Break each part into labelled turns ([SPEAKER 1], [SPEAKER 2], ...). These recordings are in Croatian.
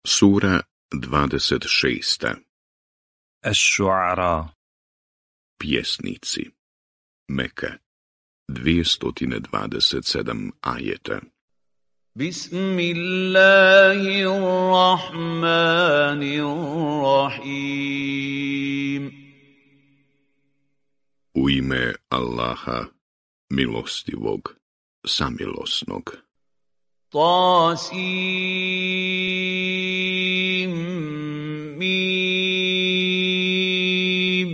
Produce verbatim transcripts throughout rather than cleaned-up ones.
[SPEAKER 1] Sura dvadeset šest.
[SPEAKER 2] Ash-Shu'ara.
[SPEAKER 1] Pjesnici. Meka. dvjesto dvadeset sedam ajeta.
[SPEAKER 3] Bismillahirrahmanirrahim.
[SPEAKER 1] U ime Allaha, milostivog, samilosnog.
[SPEAKER 3] Tasim mim.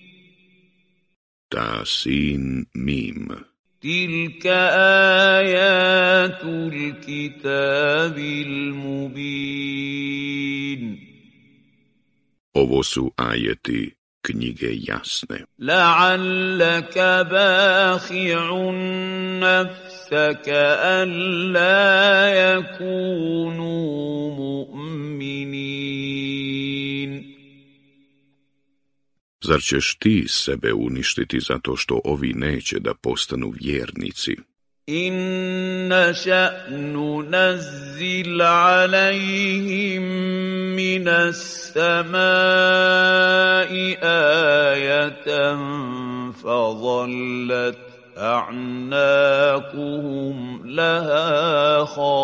[SPEAKER 1] Tasin mim.
[SPEAKER 3] Tilka ayatul kitabil mubin.
[SPEAKER 1] Ovo su ajeti knjige jasne.
[SPEAKER 3] La'allaka bakhi'un nafsaka an la yakunu mu'minin.
[SPEAKER 1] Zar ćeš ti sebe uništiti zato što ovi neće da postanu vjernici?
[SPEAKER 3] Inna ša'nu nazzil alejhim minas samai ajatan fadallat a'naquhum laha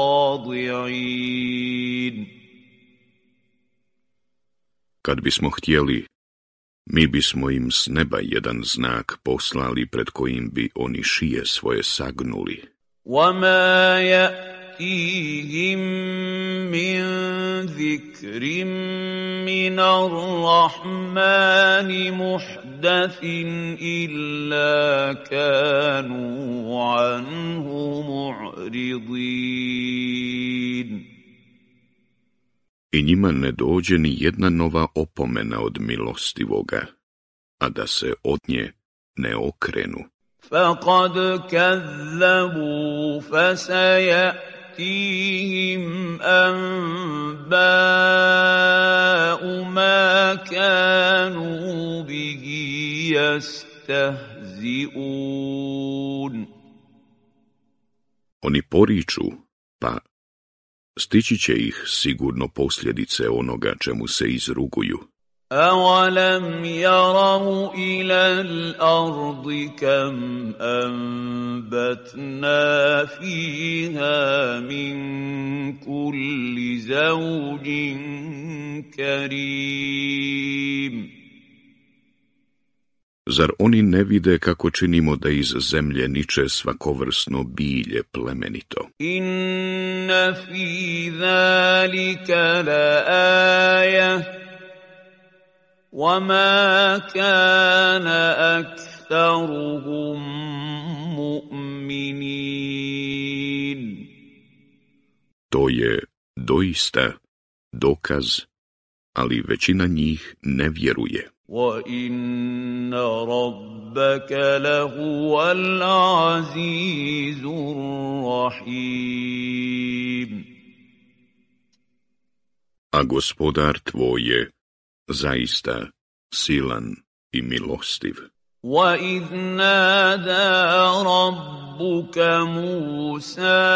[SPEAKER 3] khadi'in.
[SPEAKER 1] Kad bismo htjeli, mi bismo im s neba jedan znak poslali pred kojim bi oni šije svoje sagnuli.
[SPEAKER 3] وَمَا يَأْتِيهِمْ مِنْ ذِكْرٍ مِنَ الرَّحْمَنِ مُحْدَثٍ إِلَّا كَانُوا عَنْهُ مُعْرِضِينَ.
[SPEAKER 1] I njima ne dođe ni jedna nova opomena od milostivoga, a da se od nje ne okrenu.
[SPEAKER 3] فَقَدْ كَذَّبُوا فَسَيَأْتِيهِمْ أَنْبَاءُ مَا كَانُوا بِهِ يَسْتَهْزِئُونَ.
[SPEAKER 1] Oni poriču, pa stići će ih sigurno posljedice onoga čemu se izruguju.
[SPEAKER 3] أَوَلَمْ يَرَوْا إِلَى الْأَرْضِ كَمْ أَنبَتْنَا فِيهَا مِنْ كُلِّ زَوْجٍ كَرِيمٍ.
[SPEAKER 1] Zar oni ne vide kako činimo da iz zemlje niče svakovrsno bilje plemenito?
[SPEAKER 3] Inna fi zalika la aja, wa ma kana aktharuhum mu'minin.
[SPEAKER 1] To je doista dokaz, ali većina njih ne vjeruje.
[SPEAKER 3] وَإِنَّ رَبَّكَ لَهُوَ الْعَزِيزُ الرَّحِيمُ.
[SPEAKER 1] A gospodar tvoj je zaista silan i milostiv.
[SPEAKER 3] وَإِذْ نَادَى رَبُّكَ مُوسَىٰ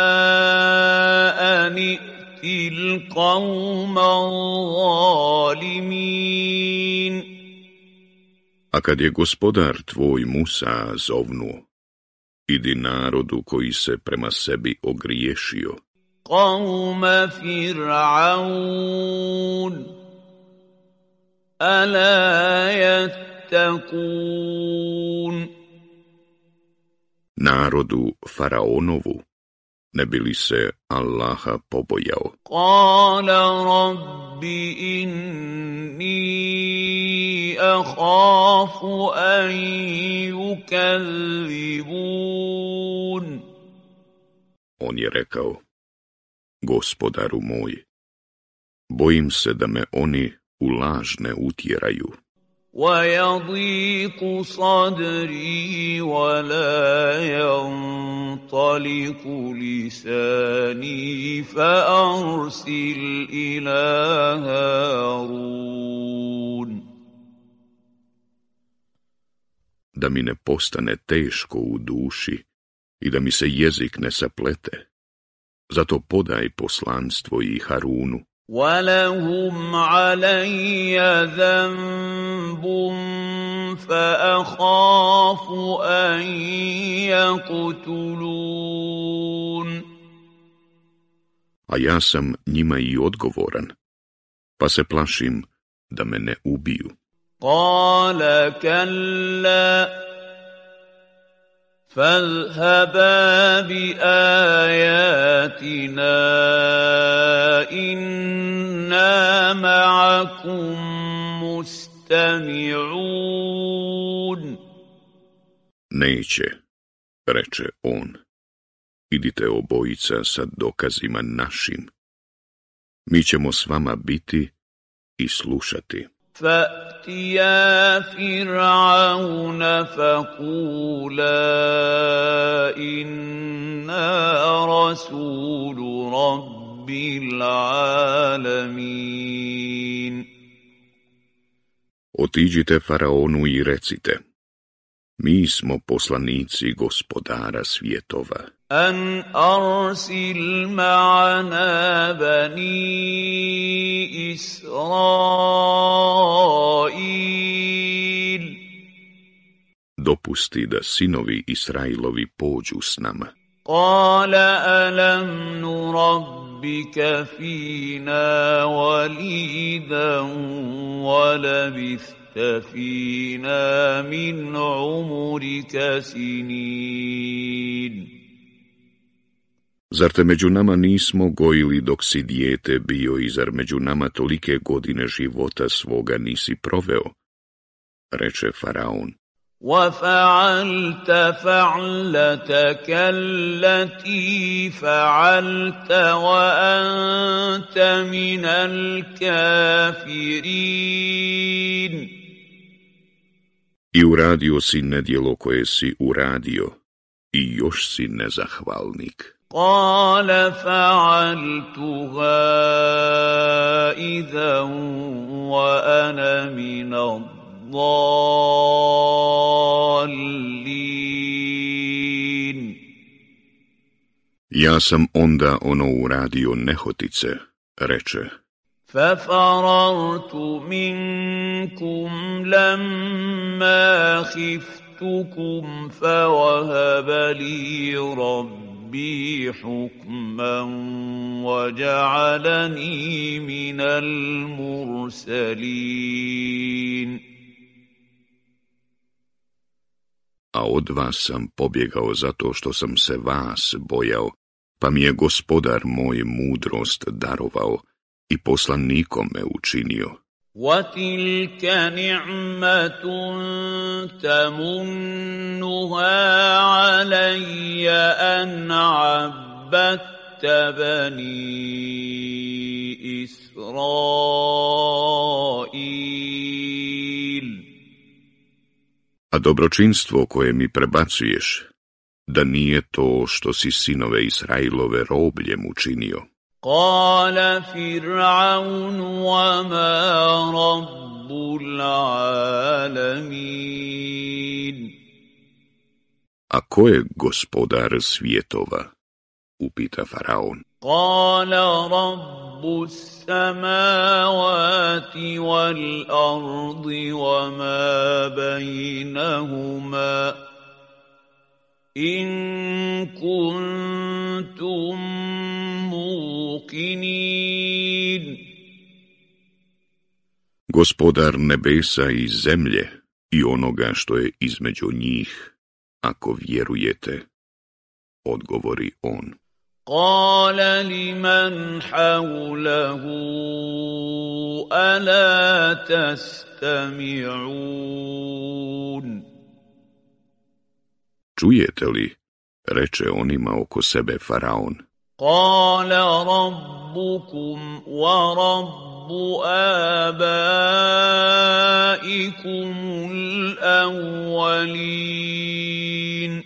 [SPEAKER 3] أَنِ ائْتِ الْقَوْمَ الظَّالِمِينَ.
[SPEAKER 1] A kad je gospodar tvoj Musa zovnuo, idi narodu koji se prema sebi ogriješio.
[SPEAKER 3] Qawma Fir'aun, ala yattaqun.
[SPEAKER 1] Narodu Faraonovu, ne bi li se Allaha pobojao.
[SPEAKER 3] Qala rabbi inni akhafu an yukadhibun.
[SPEAKER 1] On je rekao, gospodaru moj, bojim se da me oni u laž ne utjeraju.
[SPEAKER 3] وَيَضِيقُ صَدْرِي وَلَا يَنطَلِقُ لِسَانِي فَأَرْسِلْ إِلَى هَارُونَ.
[SPEAKER 1] Da mi ne postane teško u duši i da mi se jezik ne saplete, zato podaj poslanstvo i Harunu.
[SPEAKER 3] وَلَهُمْ عَلَيَّ ذَنبٌ فَأَخَافُ أَن يَقْتُلُونِ.
[SPEAKER 1] A ja sam njima i odgovoran, pa se plašim da me ne ubiju.
[SPEAKER 3] قَالَ كَلَّا فَاذْهَبَا بِآيَاتِنَا إِنَّا مَعَكُمْ مُسْتَمِعُونَ.
[SPEAKER 1] Neće, reče on, idite obojica sa dokazima našim. Mi ćemo s vama biti i slušati.
[SPEAKER 3] فَأْتِيَا فِرْعَوْنَ فَقُولَا إِنَّا رَسُولُ رَبِّ الْعَالَمِينَ.
[SPEAKER 1] Otiđite faraonu i recite, mi smo poslanici gospodara svjetova.
[SPEAKER 3] أَنْ أَرْسِلْ مَعَنَا بَنِي إِسْرَائِيلَ.
[SPEAKER 1] Dopusti da sinovi Israilovi pođu s nama.
[SPEAKER 3] قَالَ أَلَمْ نُرَبِّكَ فِينَا وَلِيدًا وَلَبِثْتَ فِينَا مِنْ عُمُرِكَ سِنِينَ.
[SPEAKER 1] Zar te među nama nismo gojili dok si dijete bio i zar među nama tolike godine života svoga nisi proveo? Reče faraon.
[SPEAKER 3] وَفَعَلْتَ فَعْلَتَكَ الَّتِي فَعَلْتَ وَأَنْتَ مِنَ الْكَافِرِينَ.
[SPEAKER 1] I uradio si nedjelo koje si uradio i još si nezahvalnik.
[SPEAKER 3] قَالَ فَعَلْتُهَا إِذًا وَأَنَا مِنَ الضَّالِّينَ.
[SPEAKER 1] Ja sam onda ono uradio nehotice, reče.
[SPEAKER 3] فَفَرَرْتُ مِنْكُمْ لَمَّا خِفْتُكُمْ فَوَهَبَ لِي رَبِّي حُكْمًا وَجَعَلَنِي مِنَ الْمُرْسَلِينَ.
[SPEAKER 1] A od vas sam pobjegao zato što sam se vas bojao, pa mi je gospodar moj mudrost darovao i poslanikom me učinio.
[SPEAKER 3] وَتِلْكَ نِعْمَةٌ تَمُنُّهَا عَلَيَّ أَنْ عَبَّدتَّ بَنِي إِسْرَائِيلَ.
[SPEAKER 1] A dobročinstvo koje mi prebacuješ, da nije to što si sinove Israilove robljem učinio.
[SPEAKER 3] قَالَ فِرْعَوْنُ وَمَا رَبُّ الْعَالَمِينَ.
[SPEAKER 1] A ko je gospodar svjetova? Upita faraon.
[SPEAKER 3] قَالَ رَبُّ السَّمَاوَاتِ وَالْأَرْضِ وَمَا بَيْنَهُمَا إِن كُنتُم موقنين.
[SPEAKER 1] Gospodar nebesa i zemlje i onoga što je između njih, ako vjerujete, odgovori on.
[SPEAKER 3] قَالَ لِمَنْ حَوْلَهُ أَلَا تَسْتَمِعُونَ.
[SPEAKER 1] Čujete li, reče onima oko sebe faraon.
[SPEAKER 3] قَالَ رَبُّكُمْ وَرَبُّ آبَائِكُمُ الْأَوَّلِينَ.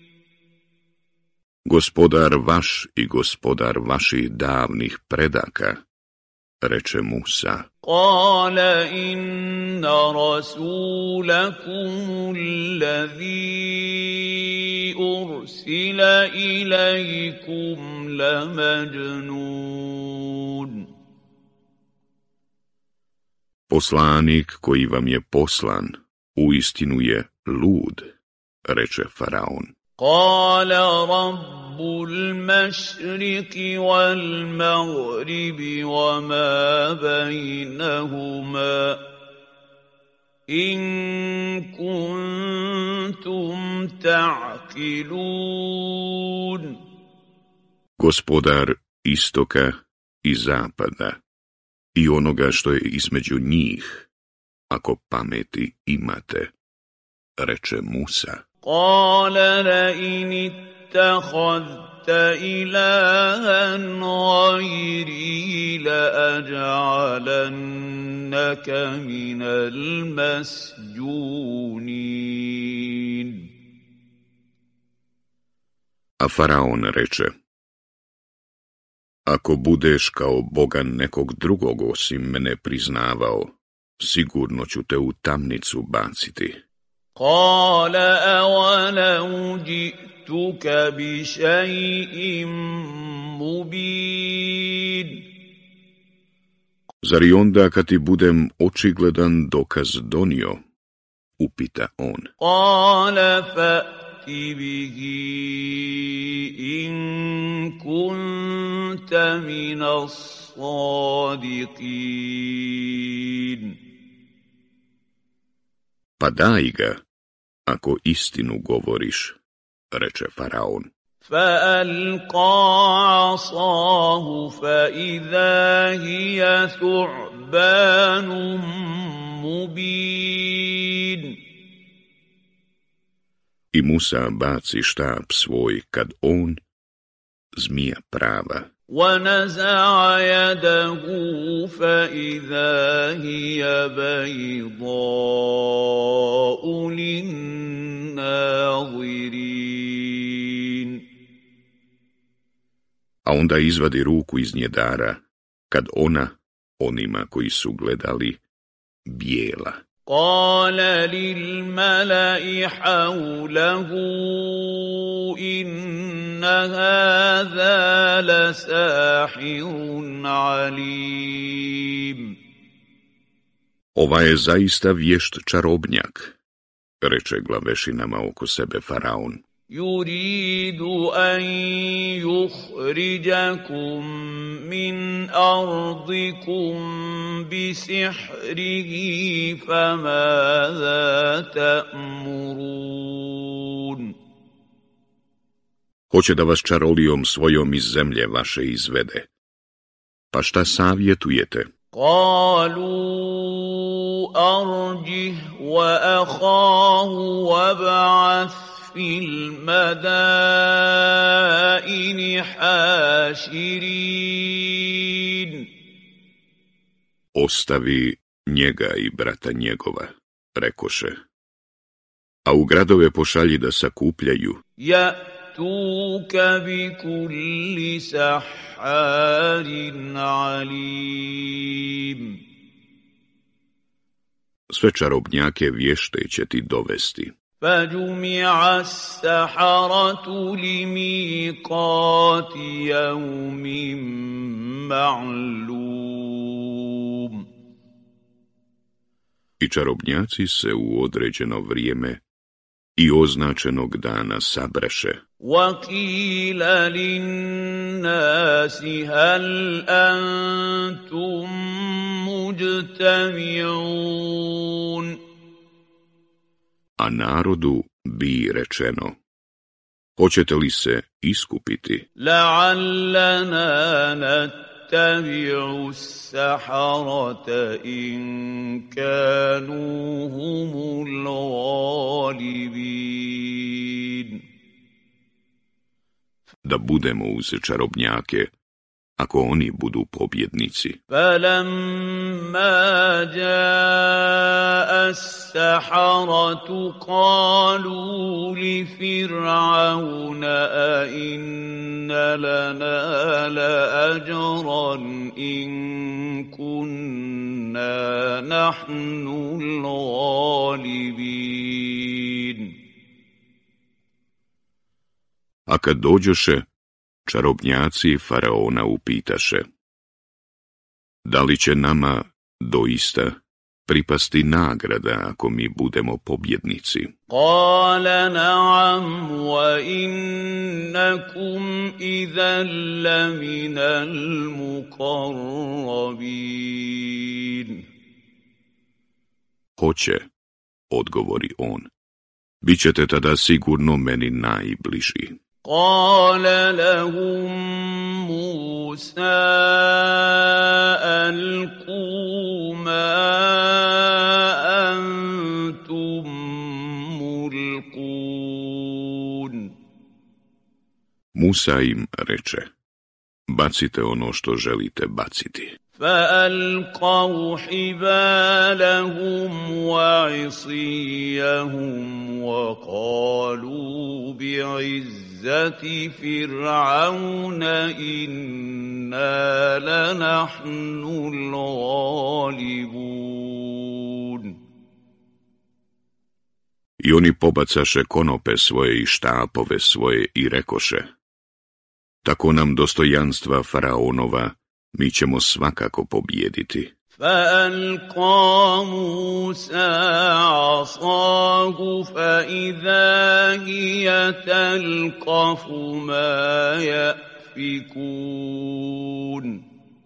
[SPEAKER 1] Gospodar vaš i gospodar vaših davnih predaka, reče Musa.
[SPEAKER 3] قَالَ إِنَّ رَسُولَكُمُ الَّذِي أُرْسِلَ إِلَيْكُمْ لَمَجْنُونٌ.
[SPEAKER 1] Poslanik koji vam je poslan uistinu je lud, reče Faraon.
[SPEAKER 3] قال رب المشرق والمغرب وما بينهما إن كنتم تعقلون.
[SPEAKER 1] Gospodar istoka i zapada i onoga što je između njih, ako pameti imate, reče Musa.
[SPEAKER 3] قال لئن اتخذت إلها غيري لأجعلنك من المسجونين.
[SPEAKER 1] A Faraon reče, ako budeš kao Boga nekog drugog osim mene priznavao, sigurno ću te u tamnicu baciti.
[SPEAKER 3] قال أولو جئتك بشيء مبين.
[SPEAKER 1] Zar i onda kad ti budem očigledan dokaz donio? Upita on.
[SPEAKER 3] قال فأت به إن كنت من الصادقين.
[SPEAKER 1] Pa daj ga, ako istinu govoriš, reče Faraon.
[SPEAKER 3] فألقى عصاه فإذا هي ثعبان مبين.
[SPEAKER 1] I Musa baci štap svoj kad on, zmija prava.
[SPEAKER 3] ونزع يده فإذا هي بيضاء للناظرين.
[SPEAKER 1] A onda izvadi ruku iz njedara, kad ona, onima koji su gledali, bijela.
[SPEAKER 3] قال للملأ حوله إن هذا لساحر عليم.
[SPEAKER 1] Ova je zaista vješt čarobnjak, reče glavešinama oko sebe Faraon.
[SPEAKER 3] يريد أن يخرجكم من أرضكم بسحره فماذا تأمرون.
[SPEAKER 1] Hoće da vas čarolijom svojom iz zemlje vaše izvede. Pa šta savjetujete?
[SPEAKER 3] قالوا أرجه وأخاه وابعث في المدائن حاشرين.
[SPEAKER 1] Ostavi njega i brata njegova, rekoše, a u gradove pošalji da sakupljaju.
[SPEAKER 3] يأتوك بكل سحار عليم.
[SPEAKER 1] Sve čarobnjake vješte će ti dovesti.
[SPEAKER 3] فجمع السحرة لميقات يوم معلوم.
[SPEAKER 1] I čarobnjaci se u određeno vrijeme i označenog dana sabraše.
[SPEAKER 3] وقيل للناس هل أنتم مجتمعون.
[SPEAKER 1] A narodu bi rečeno, hoćete li se iskupiti?
[SPEAKER 3] لعلنا نتبع السحرة إن كانوا هم الغالبين.
[SPEAKER 1] Da budemo uz čarobnjake, ako oni budu pobjednici.
[SPEAKER 3] فلما جاء السحرة قالوا لفرعون أئن لنا لأجرا إن كنا نحن الغالبين.
[SPEAKER 1] A kad dođoše, čarobnjaci Faraona upitaše, da li će nama doista pripasti nagrada ako mi budemo pobjednici.
[SPEAKER 3] قال نعم وإنكم إذا لمن المقربين.
[SPEAKER 1] Hoće, odgovori on. Bićete tada sigurno meni najbliži.
[SPEAKER 3] قال لهم موسى ألقوا ما أنتم ملقون.
[SPEAKER 1] Musa im reče, bacite ono što želite baciti.
[SPEAKER 3] فألقوا حبالهم وعصيهم وقالوا بعزة فرعون إنا لنحن الغالبون.
[SPEAKER 1] I oni pobacaše konope svoje i štapove svoje i rekoše, tako nam dostojanstva faraonova, mi ćemo svakako pobijediti.
[SPEAKER 3] فألقى موسى عصاه فإذا هي تلقف ما يأفكون.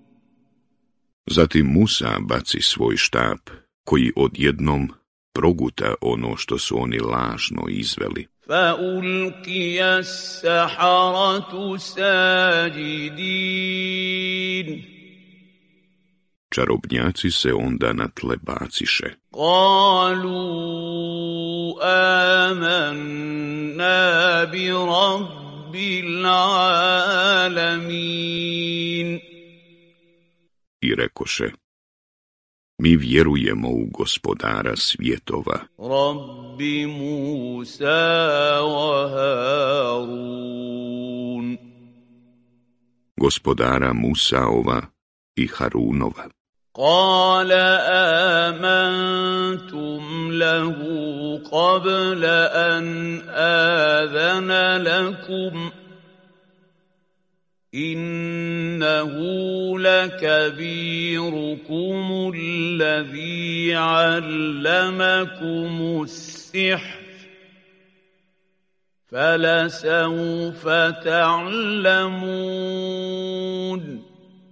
[SPEAKER 1] Zatim Musa baci svoj štap, koji odjednom proguta ono što su oni lažno izveli.
[SPEAKER 3] فألقي السحرة ساجدين.
[SPEAKER 1] Čarobnjaci se onda na tle baciše.
[SPEAKER 3] قالوا آمنا برب العالمين.
[SPEAKER 1] I rekoše, mi vjerujemo u gospodara svjetova.
[SPEAKER 3] Rabbi Musa wa Harun.
[SPEAKER 1] Gospodara Musaova i Harunova.
[SPEAKER 3] قال آمنتم له قبل أن آذن لكم إنه لكبيركم الذي علمكم السحر فلسوف تعلمون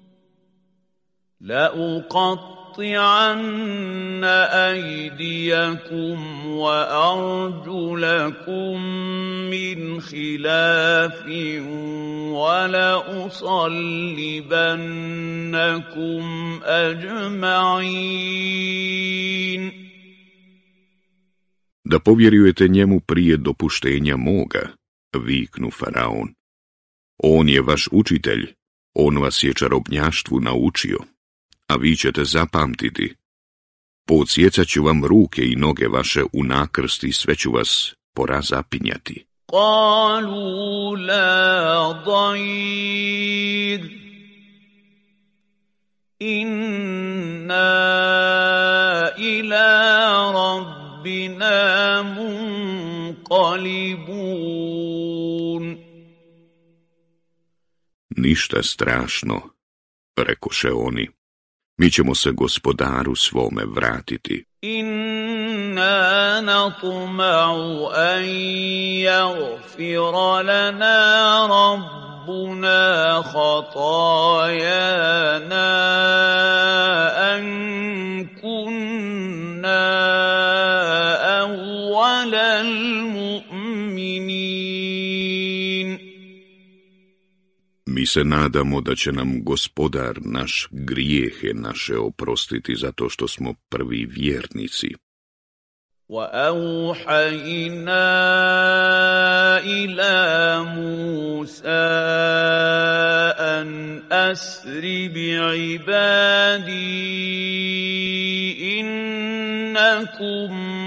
[SPEAKER 3] لأقطعن أيديكم وأرجلكم من خلاف ولأصلبنكم أجمعين.
[SPEAKER 1] Da povjerujete njemu prije dopuštenja moga, viknu faraon. On je vaš učitelj, on vas je čarobnjaštvu naučio, a vi ćete zapamtiti. Podsjecat ću vam ruke i noge vaše u nakrst i sve ću vas porazapinjati.
[SPEAKER 3] قالوا لا ضير إنا إلى ربنا منقلبون.
[SPEAKER 1] Ništa strašno, rekoše oni. Mi ćemo se gospodaru svome vratiti.
[SPEAKER 3] Inna natma'u an yaghfira lana rabbuna khatayana an kunna awwalal mu'minin.
[SPEAKER 1] Mi se nadamo da će nam gospodar naš grijehe naše oprostiti zato što smo prvi vjernici.
[SPEAKER 3] وَأَوْحَيْنَا إِلَى مُوسَىٰ أَنْ أَسْرِ بِعِبَادِي إِنَّكُمْ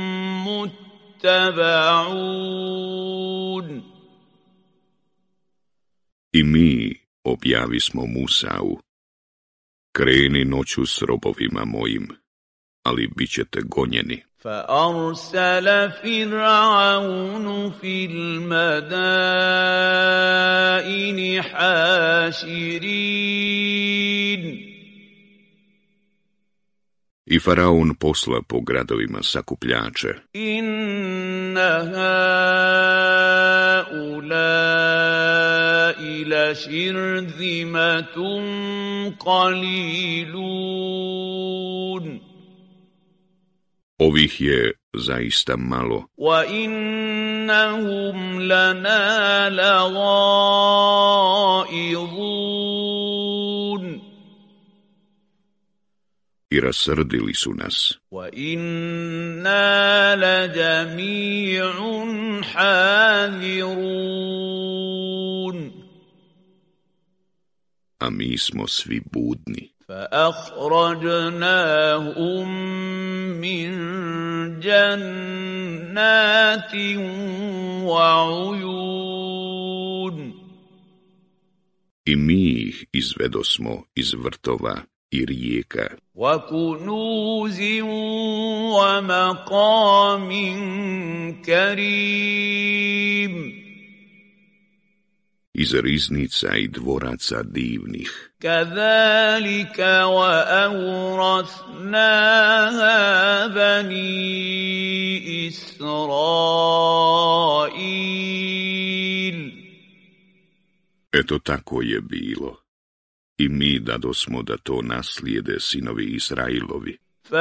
[SPEAKER 3] مُتَّبَعُونَ.
[SPEAKER 1] I mi objavismo Musau, kreni noću s robovima mojim, ali bit ćete gonjeni.
[SPEAKER 3] فأرسل فرعون في المدائن حاشرين
[SPEAKER 1] I faraon posla po gradovima sakupljače.
[SPEAKER 3] Inna haulai laširzimatun qalilun.
[SPEAKER 1] Ovih je zaista malo.
[SPEAKER 3] Wa innahum lana lagaidun.
[SPEAKER 1] I rasrdili su nas.
[SPEAKER 3] Wa inna lajami'un hadirun.
[SPEAKER 1] A mi smo svi budni.
[SPEAKER 3] فأخرجناهم من جنات وعيون.
[SPEAKER 1] I mi ih izvedosmo iz vrtova i rijeka.
[SPEAKER 3] وكنوز ومقام كريم.
[SPEAKER 1] Iz riznica i dvoraca divnih.
[SPEAKER 3] كذلك وأورثناها بني إسرائيل.
[SPEAKER 1] Eto tako je bilo. I mi dadosmo da to naslijede sinovi Israilovi.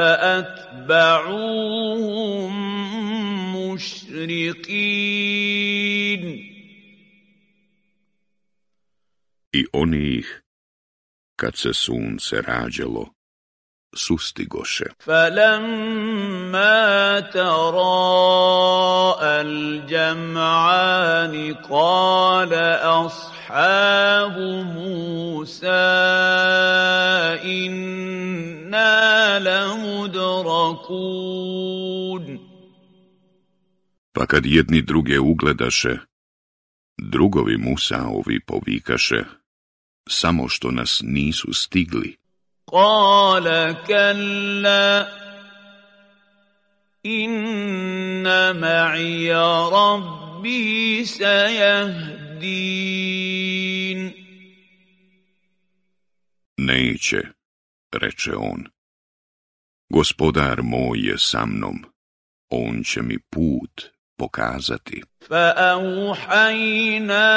[SPEAKER 3] فأتبعوهم مشرقين.
[SPEAKER 1] I oni ih, kad se sunce rađalo, sustigoše.
[SPEAKER 3] فَلَمَّا تَرَاءَى الْجَمْعَانِ قَالَ أَصْحَابُ مُوسَى إِنَّا لَمُدْرَكُونَ.
[SPEAKER 1] Pa kad jedni druge ugledaše, drugovi Musaovi povikaše, samo što nas nisu stigli.
[SPEAKER 3] قَالَ كَلَّا إِنَّ مَعِيَ رَبِّي سَيَهْدِينِ.
[SPEAKER 1] Neće, reče on. Gospodar moj je sa mnom, on će mi put pokazati.
[SPEAKER 3] فأوحينا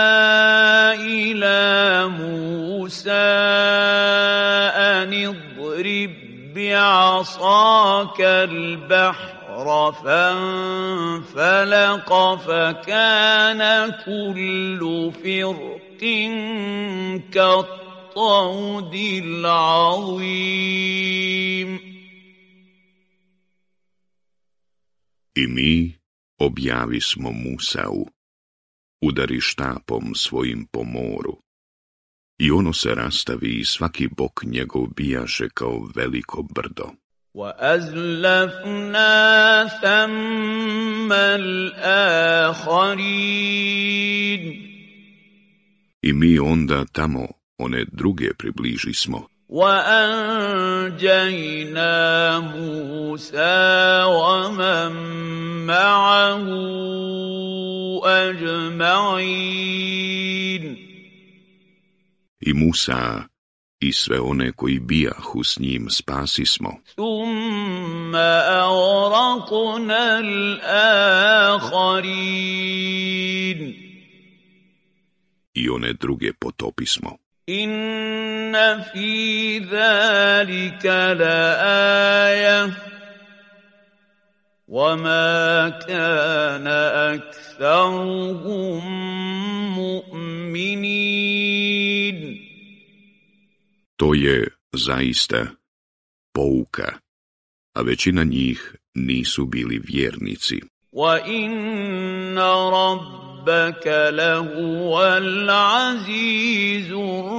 [SPEAKER 3] إلى موسى أن اضرب بعصاك البحر فانفلق فكان كل فرق كالطود العظيم.
[SPEAKER 1] I mi objavismo Musau, udari štapom svojim po moru, i ono se rastavi i svaki bok njegov bijaše kao veliko brdo.
[SPEAKER 3] وَأَزْلَفْنَا ثَمَّ الْآخَرِينَ.
[SPEAKER 1] I mi onda tamo one druge približismo.
[SPEAKER 3] وَأَنْجَيْنَا مُوسَى وَمَنْ مَعَهُ أَجْمَعِينَ.
[SPEAKER 1] I Musa i sve one koji bijahu s njim spasismo.
[SPEAKER 3] ثُمَّ أَغْرَقْنَا الْآخَرِينَ.
[SPEAKER 1] I one druge potopismo.
[SPEAKER 3] إِنَّ فِي ذَلِكَ لَآيَةً وَمَا كَانَ أَكْثَرُهُم مُؤْمِنِينَ.
[SPEAKER 1] To je zaista pouka, a većina njih nisu bili vjernici.
[SPEAKER 3] وَإِنَّ رَبَّكَ لَهُوَ الْعَزِيزُ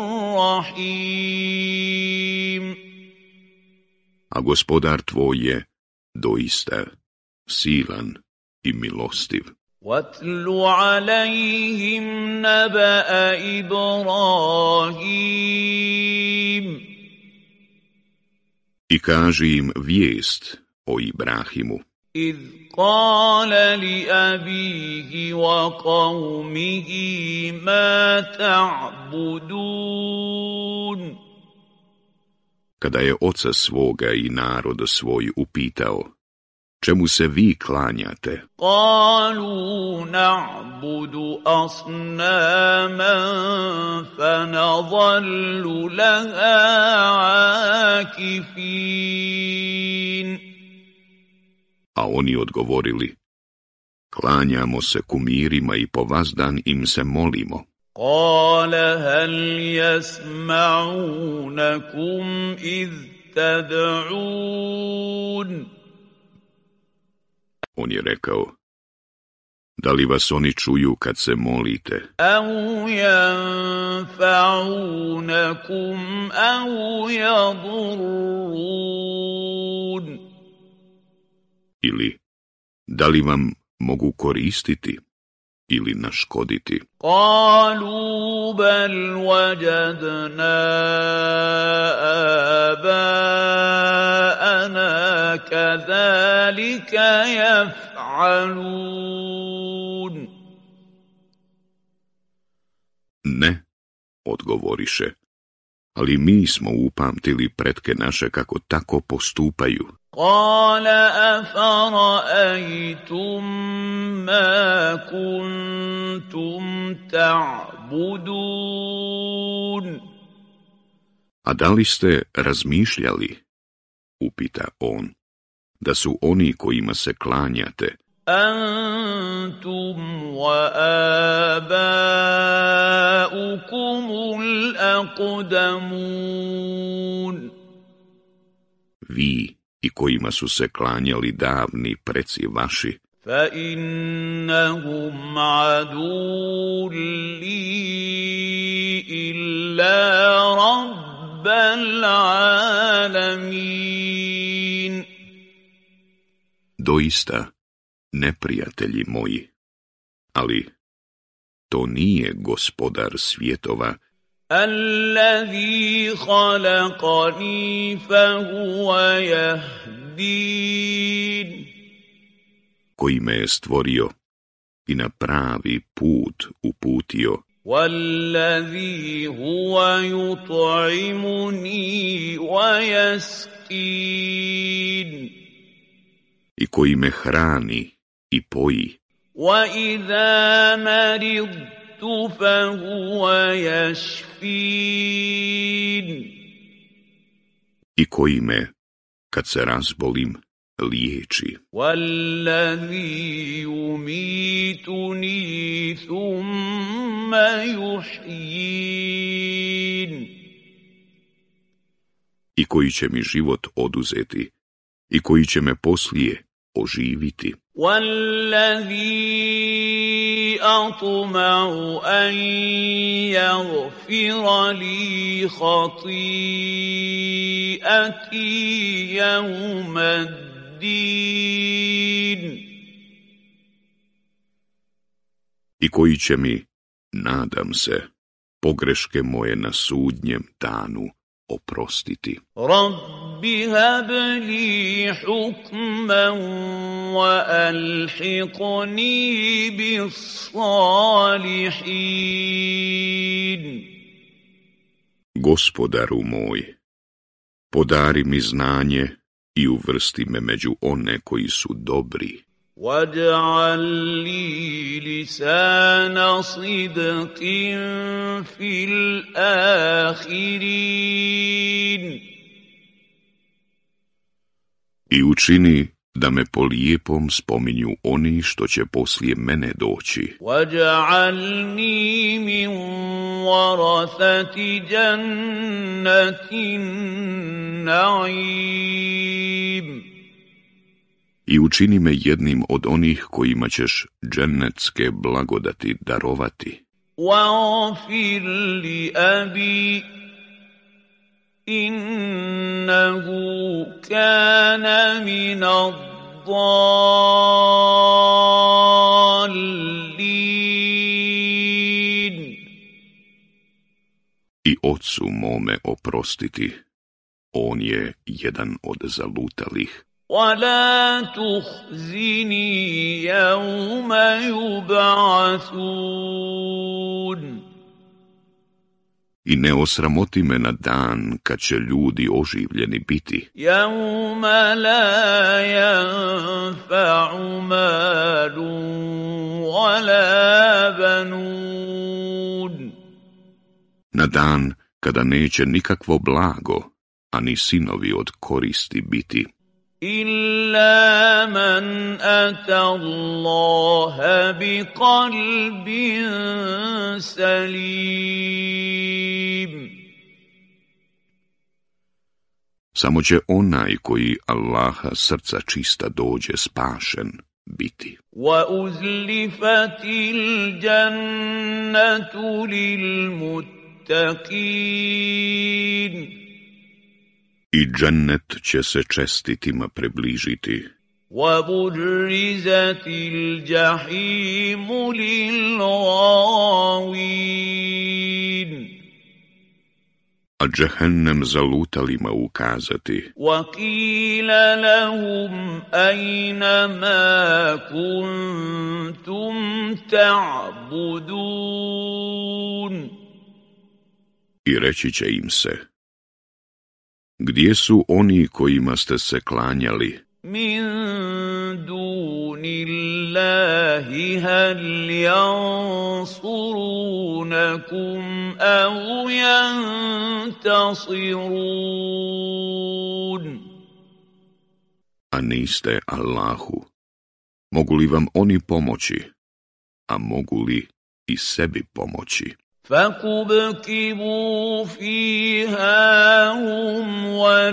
[SPEAKER 3] الرَّحِيمُ.
[SPEAKER 1] A gospodar tvoj je doista silan i milostiv.
[SPEAKER 3] وَاتْلُ عَلَيْهِمْ نَبَأَ إِبْرَاهِيمَ.
[SPEAKER 1] I kaži im vijest o Ibrahimu.
[SPEAKER 3] إِذْ قَالَ لِأَبِيهِ وَقَوْمِهِ مَا تَعْبُدُونَ.
[SPEAKER 1] kada je oca svoga i narod svoj upitao: čemu se vi klanjate?
[SPEAKER 3] قالوا نعبد أصناما فنظل لها عاكفين.
[SPEAKER 1] A oni odgovorili: klanjamo se kumirima i po vazdan im se molimo.
[SPEAKER 3] قال هل يسمعونكم إذ تدعون.
[SPEAKER 1] On je rekao: da li vas oni čuju kad se molite?
[SPEAKER 3] أو ينفعونكم أو يضرون.
[SPEAKER 1] Ili, da li vam mogu koristiti ili naškoditi?
[SPEAKER 3] قالوا بل وجدنا آباءنا كذلك يفعلون.
[SPEAKER 1] Ne, odgovoriše, ali mi smo upamtili pretke naše kako tako postupaju.
[SPEAKER 3] قال أفرأيتم ما كنتم تعبدون.
[SPEAKER 1] A da li ste razmišljali, upita on, da su oni kojima se klanjate,
[SPEAKER 3] أنتم وآباؤكم الأقدمون.
[SPEAKER 1] vi i kojima su se klanjali davni preci vaši,
[SPEAKER 3] فإنهم عدو لي إلا رب العالمين.
[SPEAKER 1] doista neprijatelji moji, ali to nije gospodar svjetova,
[SPEAKER 3] الذي خلقني فهو يهدين.
[SPEAKER 1] koji me je stvorio i na pravi put uputio,
[SPEAKER 3] والذي هو يطعمني ويسقين.
[SPEAKER 1] i koji me hrani i poji,
[SPEAKER 3] وإذا مرضت فهو يشفين.
[SPEAKER 1] i koji me, kad se razbolim, liječi,
[SPEAKER 3] والذي يميتني ثم يحيين.
[SPEAKER 1] i koji će mi život oduzeti, i koji će me poslije oživiti,
[SPEAKER 3] والذي أطمع أن يغفر لي خطيئتي يوم الدين.
[SPEAKER 1] i koji će mi, nadam se, pogreške moje na sudnjem danu oprostiti.
[SPEAKER 3] رب هب لي حكما وألحقني بالصالحين.
[SPEAKER 1] Gospodaru moj, podari mi znanje i uvrsti me među one koji su dobri.
[SPEAKER 3] واجعل لي لسان صدق في الآخرين.
[SPEAKER 1] I učini da me po lijepom spominju oni što će poslije mene doći.
[SPEAKER 3] واجعلني من ورثة جنة النعيم.
[SPEAKER 1] I učini me jednim od onih kojima ćeš džennetske blagodati darovati.
[SPEAKER 3] واغفر لأبي إنه كان من الضالين.
[SPEAKER 1] I ocu mome oprostiti, on je jedan od zalutalih.
[SPEAKER 3] ولا تخزني يوم يبعثون.
[SPEAKER 1] I ne osramoti me na dan kad će ljudi oživljeni biti.
[SPEAKER 3] يَوْمَ لَا يَنفَعُ مَالٌ وَلَا بَنُونَ
[SPEAKER 1] Na dan kada neće nikakvo blago, ani sinovi od koristi biti.
[SPEAKER 3] إِلَّا مَنْ أَتَى اللَّهَ بِقَلْبٍ سَلِيمٍ
[SPEAKER 1] Samo će onaj koji Allaha srca čista dođe spašen biti.
[SPEAKER 3] وَأُزْلِفَتِ الْجَنَّةُ لِلْمُتَّقِينَ
[SPEAKER 1] I džennet će se čestitima približiti.
[SPEAKER 3] وَبُرِّزَتِ الْجَحِيمُ لِلْغَاوِينَ
[SPEAKER 1] A džehennem zalutalima ukazati.
[SPEAKER 3] وَقِيلَ لَهُمْ أَيْنَ مَا كُنْتُمْ تَعْبُدُونَ
[SPEAKER 1] I reći će im se: Gdje su oni kojima ste se klanjali?
[SPEAKER 3] مِنْ دُونِ اللَّهِ هَلْ يَنْصُرُونَكُمْ أَوْ يَنْتَصِرُونَ
[SPEAKER 1] A niste Allahu. Mogu li vam oni pomoći? A mogu li i sebi pomoći?
[SPEAKER 3] فَكُبْكِبُوا فِيهَا هُمْ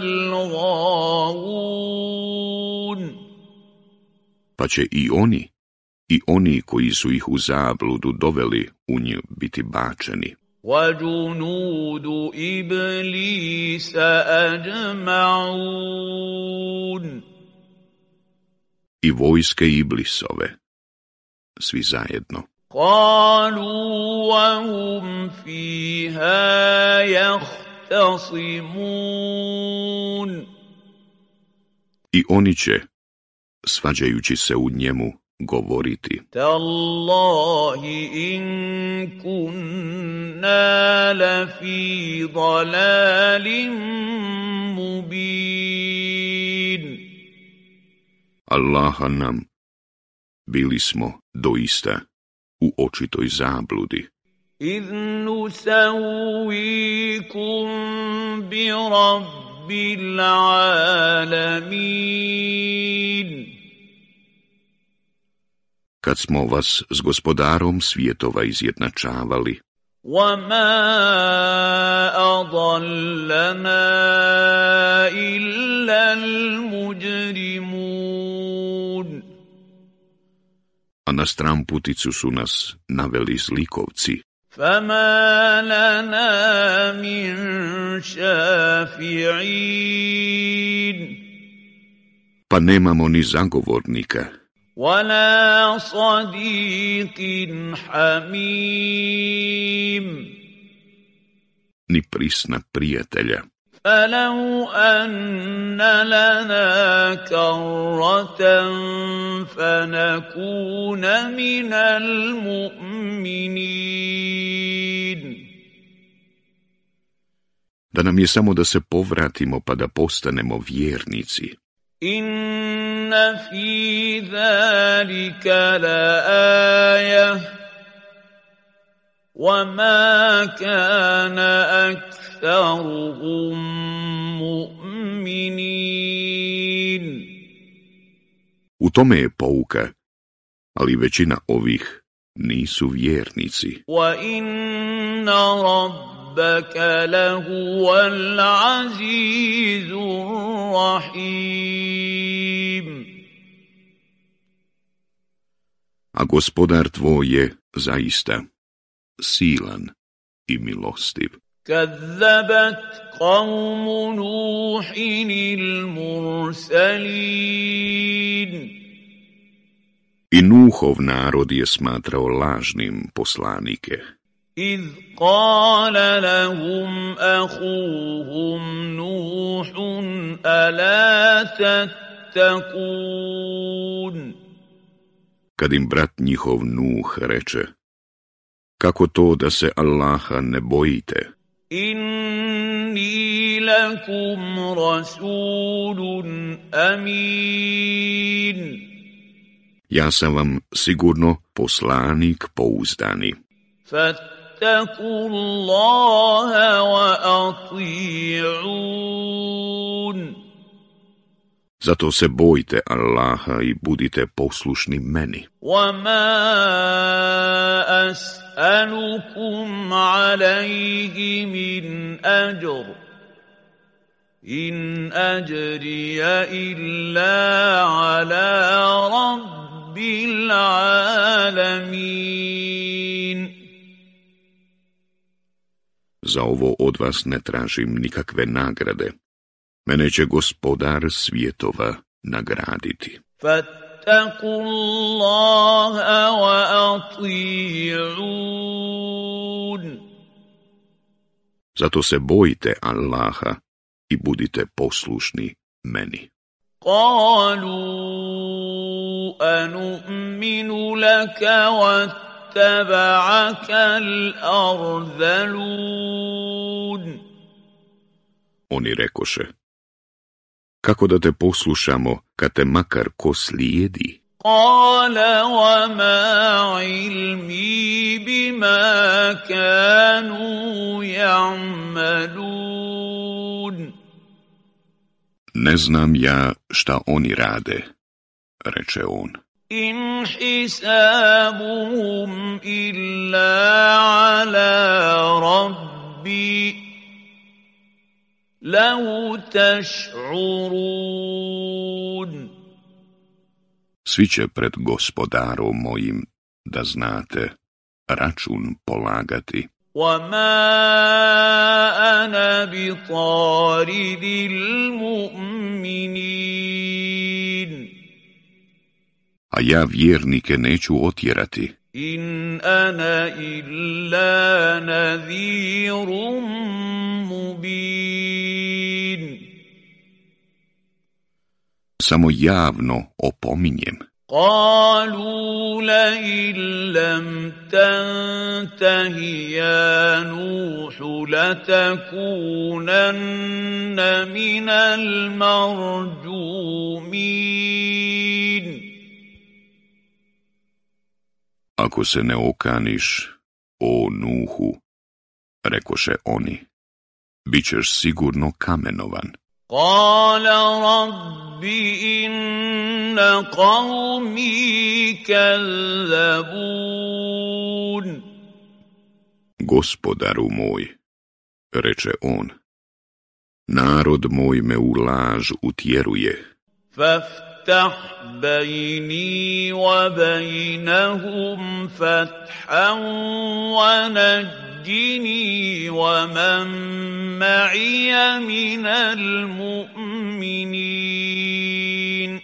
[SPEAKER 3] وَالْغَاوُونَ
[SPEAKER 1] Pa će i oni, i oni koji su ih u zabludu doveli u nju biti bačeni.
[SPEAKER 3] وَجُنُودُ إِبْلِيسَ أَجْمَعُونَ
[SPEAKER 1] I vojske Iblisove, svi zajedno.
[SPEAKER 3] قالوا وهم فيها يختصمون
[SPEAKER 1] I oni će, svađajući se u njemu, govoriti:
[SPEAKER 3] تالله إن كنا لفي ضلال مبين
[SPEAKER 1] Allaha nam, bili smo doista u očitoj zabludi.
[SPEAKER 3] إذ نسويكم برب العالمين
[SPEAKER 1] Kad smo vas s gospodarom svjetova izjednačavali.
[SPEAKER 3] وما أضلنا إلا المجرمون
[SPEAKER 1] A na stramputicu su nas naveli zlikovci.
[SPEAKER 3] فما لنا من شافعين
[SPEAKER 1] Pa nemamo ni zagovornika,
[SPEAKER 3] ولا صديق حميم
[SPEAKER 1] ni prisna prijatelja.
[SPEAKER 3] فلو أن لنا كرة فنكون من المؤمنين
[SPEAKER 1] Da nam je samo da se povratimo pa da postanemo vjernici.
[SPEAKER 3] إن في ذلك لآية وما كان أكثرهم مؤمنين
[SPEAKER 1] U tome je pouka, ali većina ovih nisu vjernici.
[SPEAKER 3] وإن ربك لهو العزيز الرحيم
[SPEAKER 1] A gospodar tvoj je zaista silan i milostiv.
[SPEAKER 3] كذبت قوم نوح المرسلين
[SPEAKER 1] I Nuhov narod je smatrao lažnim poslanike.
[SPEAKER 3] إذ قال لهم أخوهم نوح ألا تتقون
[SPEAKER 1] Kad im brat njihov Nuh reče: Kako to da se Allaha ne bojite?
[SPEAKER 3] إني لكم رسول أمين.
[SPEAKER 1] Ja sam vam sigurno poslanik pouzdani.
[SPEAKER 3] فاتقوا الله وأطيعون.
[SPEAKER 1] Zato se bojte Allaha i budite poslušni meni.
[SPEAKER 3] وما أسألكم عليه من أجر إن أجري إلا على رب العالمين.
[SPEAKER 1] Za ovo od vas ne tražim nikakve nagrade. Mene će Gospodar svjetova nagraditi.
[SPEAKER 3] فاتقوا الله وأطيعون.
[SPEAKER 1] Zato se bojte Allaha i budite poslušni meni.
[SPEAKER 3] قالوا أنؤمن لك واتبعك الأرذلون.
[SPEAKER 1] Oni rekoše, kako da te poslušamo kad te makar ko slijedi?
[SPEAKER 3] قال وما علمي بما كانوا يعملون.
[SPEAKER 1] Ne znam ja šta oni rade, reče on.
[SPEAKER 3] إن حسابهم إلا على ربي لو تشعرون.
[SPEAKER 1] Svi će pred Gospodarom mojim, da znate, račun polagati.
[SPEAKER 3] وما أنا بطارد المؤمنين.
[SPEAKER 1] A ja vjernike neću otjerati.
[SPEAKER 3] إن أنا إلا نذير مبين.
[SPEAKER 1] Samo javno opominjem.
[SPEAKER 3] قالوا لئن لم تنته يا نوح لتكونن من المرجومين.
[SPEAKER 1] Ako se ne okaniš, o Nuhu, rekoše oni, bit ćeš sigurno kamenovan.
[SPEAKER 3] قال رب إن قومي كذبون.
[SPEAKER 1] Gospodaru moj, reče on, narod moj me u laž utjeruje.
[SPEAKER 3] فافتح بيني وبينهم فتحا ونجني ومن معي من المؤمنين.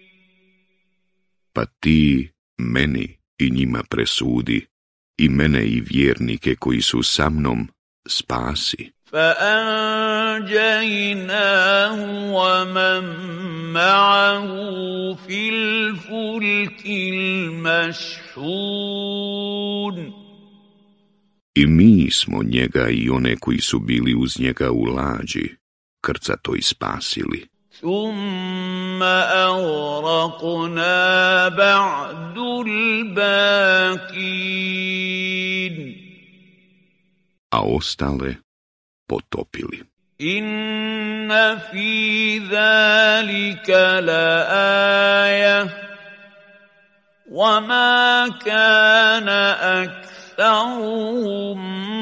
[SPEAKER 1] Pa ti meni i njima presudi, i mene i vjernike koji su sa mnom spasi.
[SPEAKER 3] فأنجيناه ومن معه في الفلك المشحون.
[SPEAKER 1] I mi smo njega i one koji su bili uz njega u lađi, krcato spasili.
[SPEAKER 3] ثم أغرقنا بعد الباقين.
[SPEAKER 1] A ostale potopili.
[SPEAKER 3] إن في ذلك لآية وما كان أكثرهم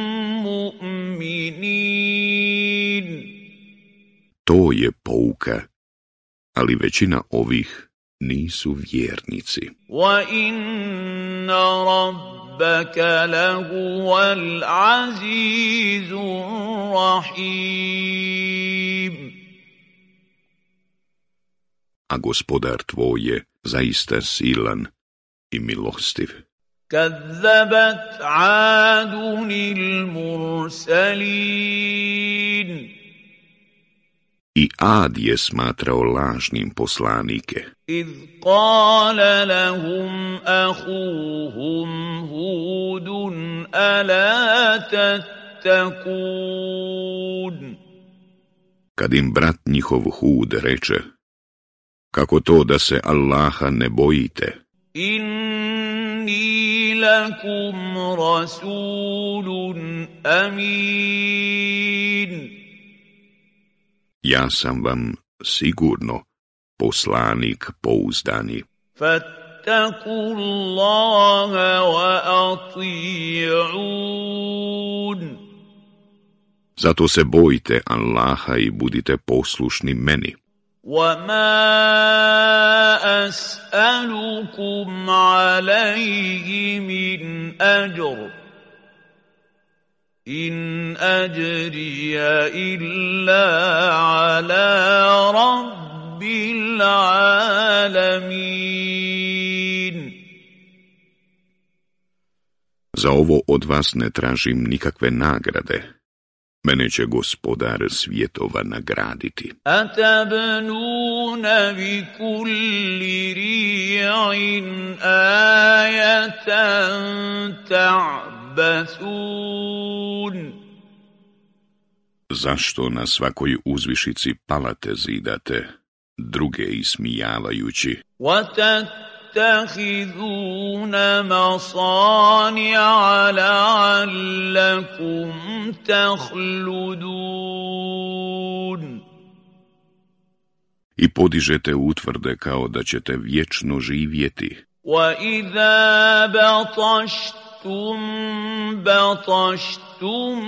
[SPEAKER 3] مؤمنين.
[SPEAKER 1] To je pouka, ali većina ovih nisu vjernici.
[SPEAKER 3] وَإِنَّ رَبَّكَ لَهُوَ الْعَزِيزُ الرَّحِيمُ.
[SPEAKER 1] A gospodar tvoj je zaista silan i milostiv.
[SPEAKER 3] كَذَّبَتْ عَادٌ الْمُرْسَلِينَ.
[SPEAKER 1] I Ad je smatrao lažnim poslanike.
[SPEAKER 3] إِذْ قَالَ لَهُمْ أَخُوهُمْ هُودٌ أَلَا تتقون.
[SPEAKER 1] Kad im brat njihov Hud reče, kako to da se Allaha ne bojite?
[SPEAKER 3] Inni lakum rasulun amin.
[SPEAKER 1] Ja sam vam sigurno poslanik pouzdani.
[SPEAKER 3] فاتقوا الله وأطيعون.
[SPEAKER 1] Zato se bojte Allaha i budite poslušni meni.
[SPEAKER 3] وما أسألكم عليه من أجر إن أجري إلا على رب العالمين.
[SPEAKER 1] Za ovo od vas ne tražim nikakve nagrade. Mene će Gospodar svjetova nagraditi.
[SPEAKER 3] أتبنون بكل ريع آية تعبثون.
[SPEAKER 1] Zašto na svakoj uzvišici palate zidate, druge ismijavajući?
[SPEAKER 3] وَتَتَّخِذُونَ مَصَانِعَ لَعَلَّكُمْ تَخْلُدُونَ.
[SPEAKER 1] I podižete utvrde kao da ćete vječno živjeti.
[SPEAKER 3] وَإِذَا بَطَشْتُمْ بَطَشْتُمْ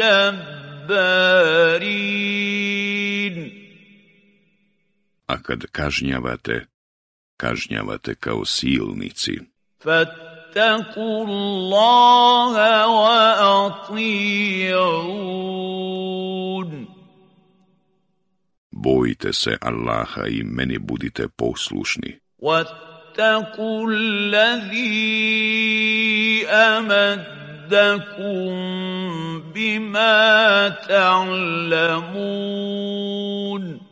[SPEAKER 3] جَبَّارِينَ.
[SPEAKER 1] A kad kažnjavate, kažnjavate kao silnici.
[SPEAKER 3] فَاتَّقُوا اللَّهَ وَأَطِيعُونَ.
[SPEAKER 1] Bojite se Allaha i meni budite poslušni.
[SPEAKER 3] وَاتَّقُوا الَّذِي أَمَدَّكُم بِمَا تَعْلَمُونَ.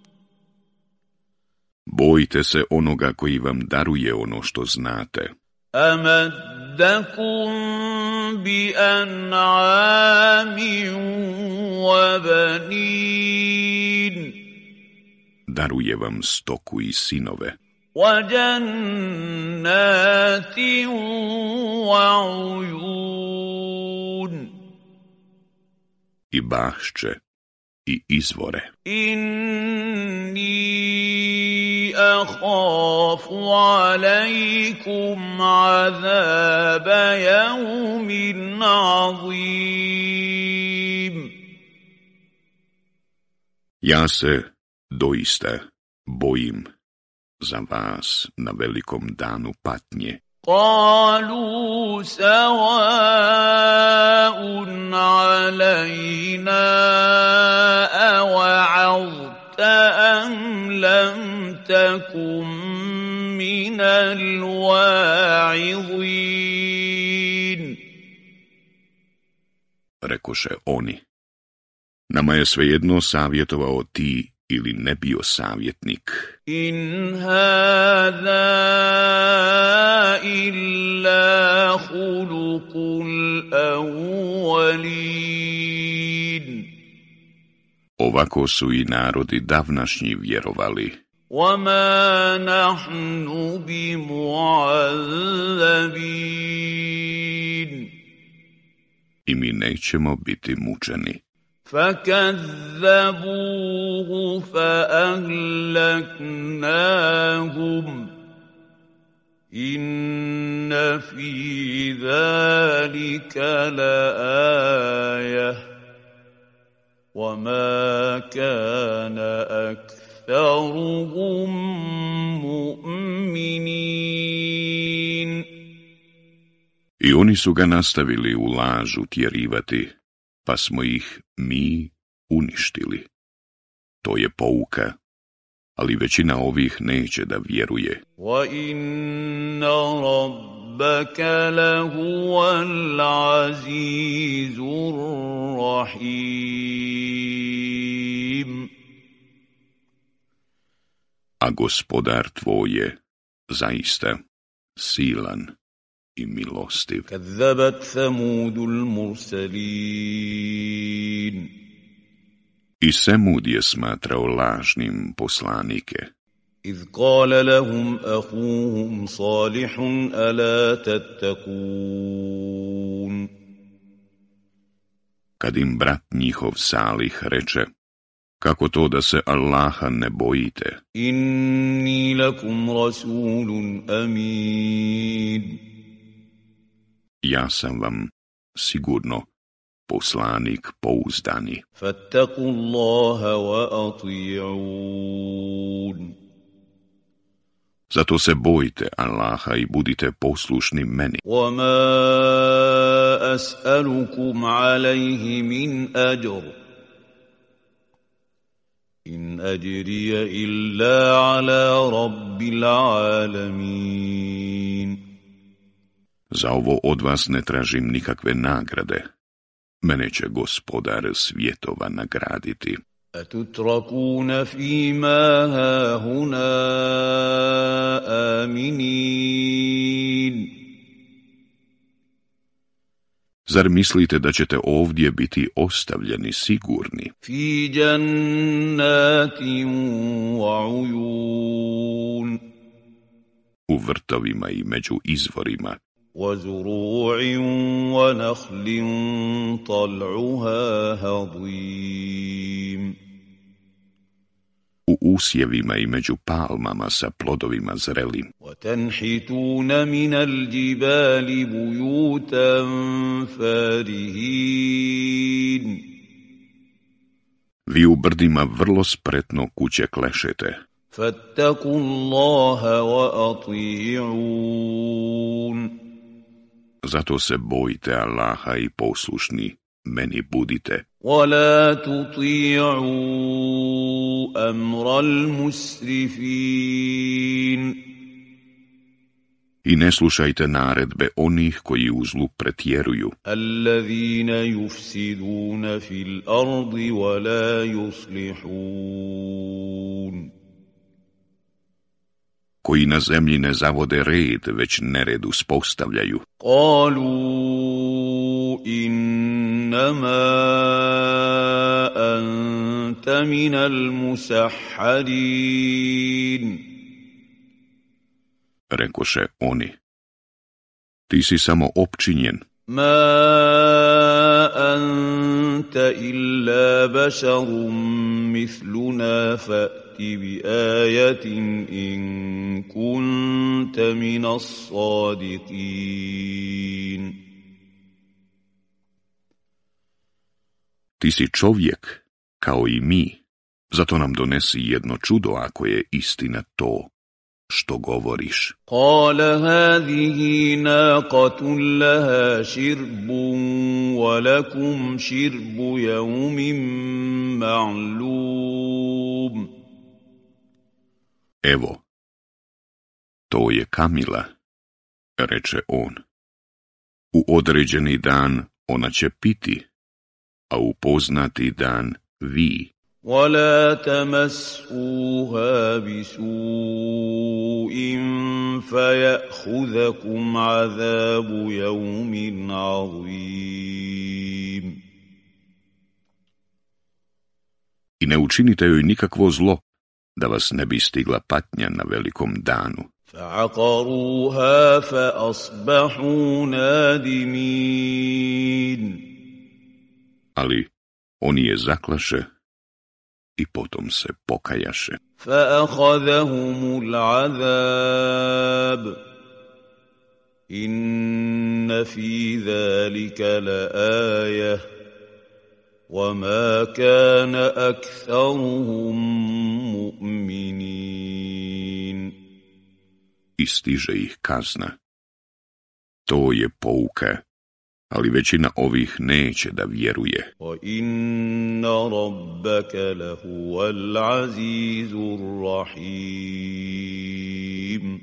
[SPEAKER 1] Bojite se onoga koji vam daruje ono što znate.
[SPEAKER 3] أَمَدَّكُم بِأَنْعَامٍ وَبَنِينَ.
[SPEAKER 1] Daruje vam stoku i sinove.
[SPEAKER 3] وَجَنَّاتٍ وَعُيُونَ.
[SPEAKER 1] I bašče i izvore.
[SPEAKER 3] إِنِّي أَخَافُ عَلَيْكُمْ عَذَابَ يَوْمٍ عَظِيمٍ.
[SPEAKER 1] Ja se doista bojim za vas na velikom danu patnje.
[SPEAKER 3] قالوا سواء علينا أوعظت أم لم تكن من الواعظين.
[SPEAKER 1] Rekoše oni, nama je svejedno savjetovao ti ili ne bio savjetnik.
[SPEAKER 3] إن هذا إلا خلق الأولين.
[SPEAKER 1] Ovako su i narodi davnašnji vjerovali.
[SPEAKER 3] وما نحن بمعذبين.
[SPEAKER 1] I mi nećemo biti mučeni.
[SPEAKER 3] فكذبوه فأهلكناهم إن في ذلك لآية وما كان أكثرهم مؤمنين.
[SPEAKER 1] I oni su ga nastavili u laž utjerivati, pa smo ih mi uništili. To je pouka, ali većina ovih neće da vjeruje.
[SPEAKER 3] وَإِنَّ رَبَّكَ لَهُوَ الْعَزِيزُ الرَّحِيمُ.
[SPEAKER 1] A gospodar tvoj je zaista silan i milostiv.
[SPEAKER 3] كذبت ثمود المرسلين
[SPEAKER 1] I Semud je smatrao lažnim poslanike.
[SPEAKER 3] إذ قال لهم أخوهم صالح ألا تتقون
[SPEAKER 1] Kad im brat njihov Salih reče, kako to da se Allaha ne bojite?
[SPEAKER 3] إني لكم رسول أمين
[SPEAKER 1] Ja sam vam sigurno poslanik pouzdani.
[SPEAKER 3] فاتقوا الله وأطيعون
[SPEAKER 1] Zato se bojte Allaha i budite poslušni meni.
[SPEAKER 3] وما أسألكم عليه من أجر إن أجري إلا على رب العالمين
[SPEAKER 1] Za ovo od vas ne tražim nikakve nagrade. Mene će Gospodar svjetova nagraditi.
[SPEAKER 3] أتتركون فيما هاهنا آمنين
[SPEAKER 1] Zar mislite da ćete ovdje biti ostavljeni sigurni?
[SPEAKER 3] في جنات وعيون
[SPEAKER 1] U vrtovima i među izvorima,
[SPEAKER 3] وزروع ونخل طلعها هضيم
[SPEAKER 1] u usjevima i među palmama sa plodovima zrelim.
[SPEAKER 3] وتنحتون من الجبال بيوتا فارهين
[SPEAKER 1] Vi u brdima vrlo spretno kuće klešete.
[SPEAKER 3] فاتقوا الله وأطيعون
[SPEAKER 1] Zato se bojte Allaha i poslušni meni budite.
[SPEAKER 3] ولا تطيعوا أمر المسرفين
[SPEAKER 1] I ne slušajte naredbe onih koji u zlu pretjeruju,
[SPEAKER 3] الذين يفسدون في الأرض ولا يصلحون
[SPEAKER 1] koji na zemlji ne zavode red, već nered uspostavljaju.
[SPEAKER 3] قالوا إنما أنت من المسحرين
[SPEAKER 1] Rekoše oni, ti si samo opčinjen,
[SPEAKER 3] ما أنت إلا بشر مثلنا فأت بآية إن كنت من الصادقين
[SPEAKER 1] ti si čovjek kao i mi, zato nam donesi jedno čudo ako je istina to što govoriš.
[SPEAKER 3] قال هذه ناقة لها شرب ولكم شرب يوم معلوم
[SPEAKER 1] Evo, to je kamila, reče on. U određeni dan ona će piti, a u poznati dan vi.
[SPEAKER 3] ولا تمسوها بسوء فيأخذكم عذاب يوم عظيم
[SPEAKER 1] I ne učinite joj nikakvo zlo, da vas ne bi stigla patnja na velikom danu.
[SPEAKER 3] فعقروها فأصبحوا نادمين
[SPEAKER 1] Ali oni je zaklaše i potom se pokajaše.
[SPEAKER 3] فأخذهم العذاب إن في ذلك لآية وما كان أكثرهم مؤمنين
[SPEAKER 1] I stiže ih kazna. To je pouka, ali većina ovih neće da vjeruje.
[SPEAKER 3] وَإِنَّ رَبَّكَ لَهُوَ الْعَزِيزُ الرَّحِيمُ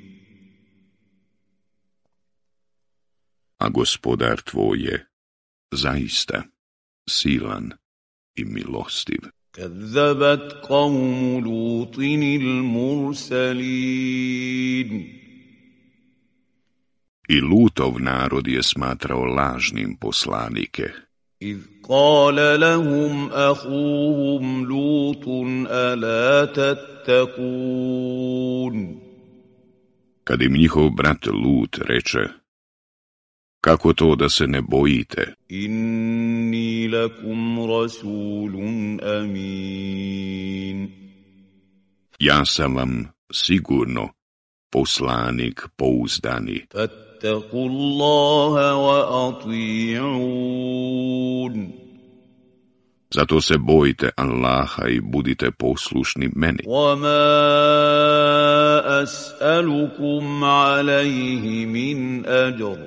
[SPEAKER 1] A gospodar tvoj je zaista silan i milostiv.
[SPEAKER 3] كذبت قوم لوط المرسلين
[SPEAKER 1] I Lutov narod je smatrao lažnim poslanike.
[SPEAKER 3] إذ قال لهم أخوهم لوط ألا تتقون
[SPEAKER 1] Kad im njihov brat Lut reče, kako to da se ne bojite?
[SPEAKER 3] إني لكم رسول أمين
[SPEAKER 1] Ja sam vam sigurno poslanik pouzdani.
[SPEAKER 3] فاتقوا الله وأطيعون
[SPEAKER 1] Zato se bojite Allaha i budite poslušni meni.
[SPEAKER 3] وما أسألكم عليه من أجر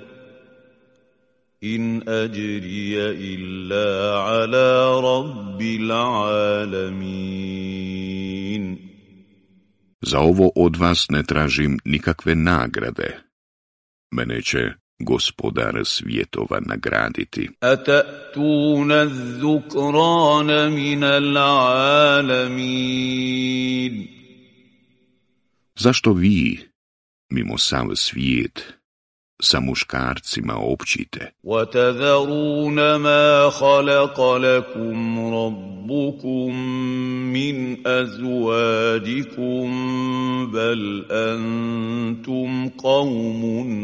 [SPEAKER 3] إن أجري إلا على رب العالمين.
[SPEAKER 1] Za ovo od vas ne tražim nikakve nagrade. Mene će Gospodar svjetova nagraditi.
[SPEAKER 3] أتأتون الذكران من العالمين.
[SPEAKER 1] Zašto vi, mimo sav svijet, sa muškarcima općite?
[SPEAKER 3] وتذرون ما خلق لكم ربكم من أزواجكم بل أنتم قوم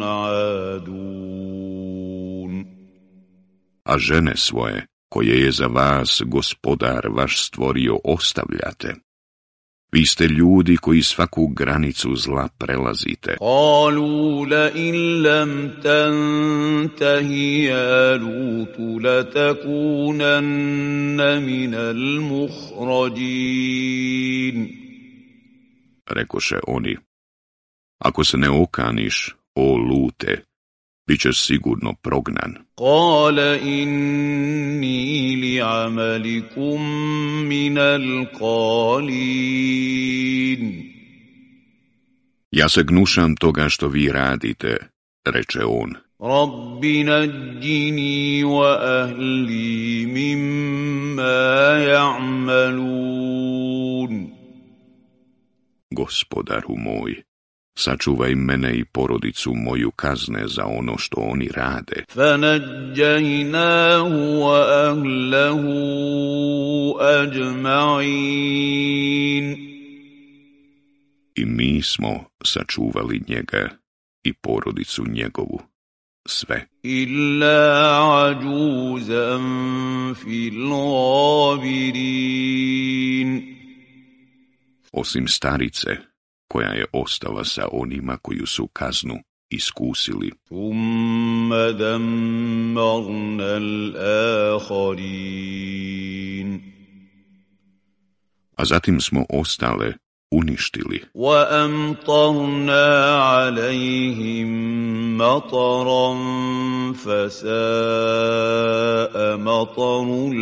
[SPEAKER 3] عادون.
[SPEAKER 1] A žene svoje, koje je za vas Gospodar vaš stvorio, ostavljate. Vi ste ljudi koji svaku granicu zla prelazite.
[SPEAKER 3] قالوا لئن لم تنته يا لوط لتكونن من المخرجين.
[SPEAKER 1] Rekoše oni, ako se ne okaniš, o Lute, bit ćeš sigurno prognan.
[SPEAKER 3] قال إني لعملكم من القالين.
[SPEAKER 1] Ja se gnušam toga što vi radite, reče on.
[SPEAKER 3] رب نجني وأهلي مما يعملون.
[SPEAKER 1] Gospodaru moj, sačuvaj mene i porodicu moju kazne za ono što oni rade.
[SPEAKER 3] فنجيناه وأهله أجمعين.
[SPEAKER 1] I mi smo sačuvali njega i porodicu njegovu, sve.
[SPEAKER 3] إلا عجوزا في الغابرين.
[SPEAKER 1] Osim starice, koja je ostala sa onima koju su kaznu iskusili.
[SPEAKER 3] ثم دمرنا الآخرين.
[SPEAKER 1] A zatim smo ostale uništili.
[SPEAKER 3] وأمطرنا عليهم مطرا فساء مطر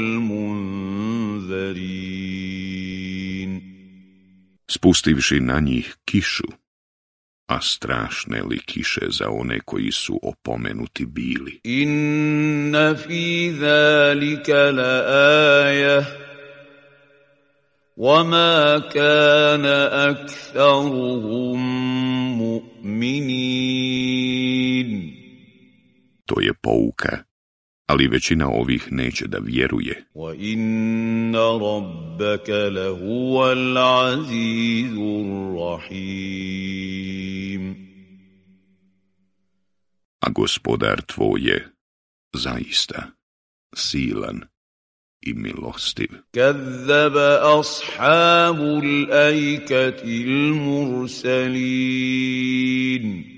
[SPEAKER 3] المنذرين.
[SPEAKER 1] Spustivši na njih kišu, a strašne li kiše za one koji su opomenuti bili.
[SPEAKER 3] إن في ذلك لآية وما كان أكثرهم مؤمنين.
[SPEAKER 1] To je pouka, ali većina ovih neće da vjeruje.
[SPEAKER 3] وَإِنَّ رَبَّكَ لَهُوَ الْعَزِيزُ الرَّحِيمُ.
[SPEAKER 1] A Gospodar tvoj je zaista silan i milostiv.
[SPEAKER 3] كَذَّبَ أَصْحَابُ الْأَيْكَةِ الْمُرْسَلِينَ.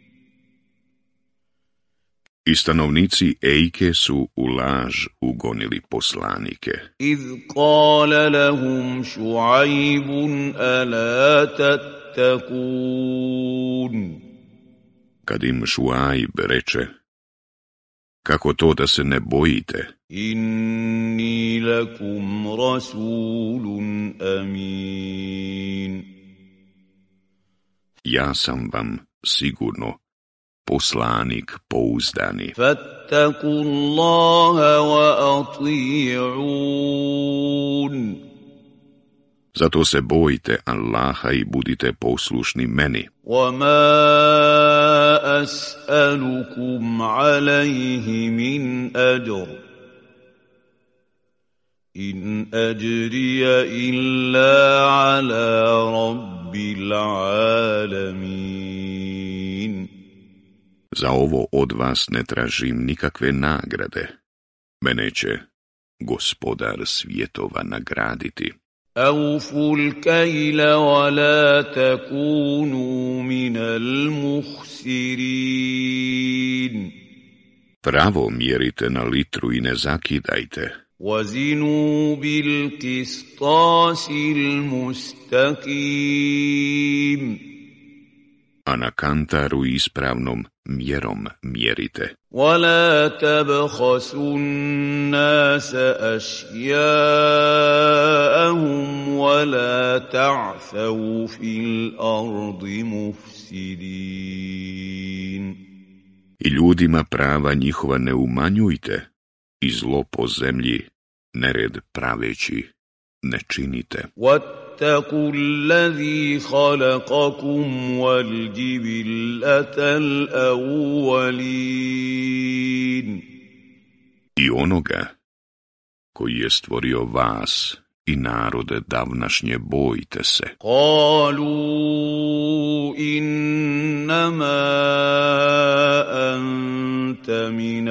[SPEAKER 1] I stanovnici Ejke su u laž ugonili poslanike.
[SPEAKER 3] إِذْ قَالَ لَهُمْ شُعَيْبٌ أَلَا تَتَّقُونَ.
[SPEAKER 1] Kad im Šuajb reče, kako to da se ne bojite?
[SPEAKER 3] إِنِّي لَكُمْ رَسُولٌ أَمِينٌ.
[SPEAKER 1] Ja sam vam sigurno poslanik pouzdani.
[SPEAKER 3] فَاتَّقُوا اللَّهَ وَأَطِيعُونِ.
[SPEAKER 1] Zato se bojite Allaha i budite poslušni meni.
[SPEAKER 3] وَمَا أَسْأَلُكُمْ عَلَيْهِ مِنْ أَجْرٍ إِنْ أَجْرِيَ إِلَّا عَلَى رَبِّ الْعَالَمِينَ.
[SPEAKER 1] Za ovo od vas ne tražim nikakve nagrade. Mene će Gospodar svjetova nagraditi.
[SPEAKER 3] أَوْفُوا الْكَيْلَ وَلَا تَكُونُوا مِنَ الْمُخْسِرِينَ.
[SPEAKER 1] Pravo mjerite na litru i ne zakidajte.
[SPEAKER 3] وَزِنُوا بِالْقِسْطَاسِ الْمُسْتَقِيمِ.
[SPEAKER 1] A na kantaru ispravnom mjerom mjerite.
[SPEAKER 3] وَلَا تَبْخَسُوا النَّاسَ أَشْيَاءَهُمْ وَلَا تَعْثَوْا فِي الْأَرْضِ مُفْسِدِينَ.
[SPEAKER 1] I ljudima prava njihova ne umanjujte, i zlo po zemlji nered praveći ne činite.
[SPEAKER 3] وَاتَّقُوا الَّذِي خَلَقَكُمْ وَالْجِبِلَّةَ الْأَوَّلِينَ.
[SPEAKER 1] I onoga koji je stvorio vas i narode davnašnje bojte se.
[SPEAKER 3] قَالُوا إِنَّمَا أَنْتَ مِنَ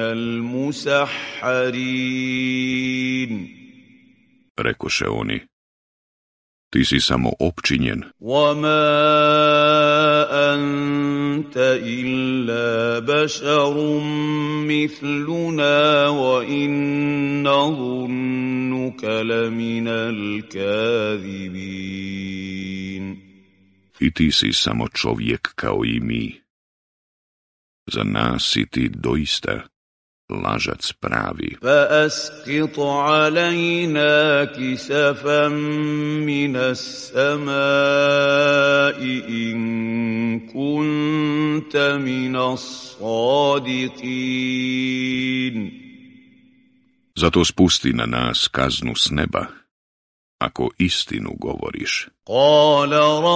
[SPEAKER 3] الْمُسَحَّرِينَ.
[SPEAKER 1] Rekoše oni, ti si samo opčinjen.
[SPEAKER 3] وَمَا أَنْتَ إِلَّا بَشَرٌ مِثْلُنَا وَإِنْ نَظُنُّكَ لَمِنَ الْكَاذِبِينَ.
[SPEAKER 1] I ti si samo čovjek kao i mi. Za nas si ti doista lažac pravi.
[SPEAKER 3] فَأَسْقِطْ عَلَيْنَا كِسَفًا مِّنَ السَّمَاءِ إِن كُنتَ مِنَ الصَّادِقِينَ.
[SPEAKER 1] Zato spusti na nas kaznu s neba, ako istinu govoriš.
[SPEAKER 3] قَالَ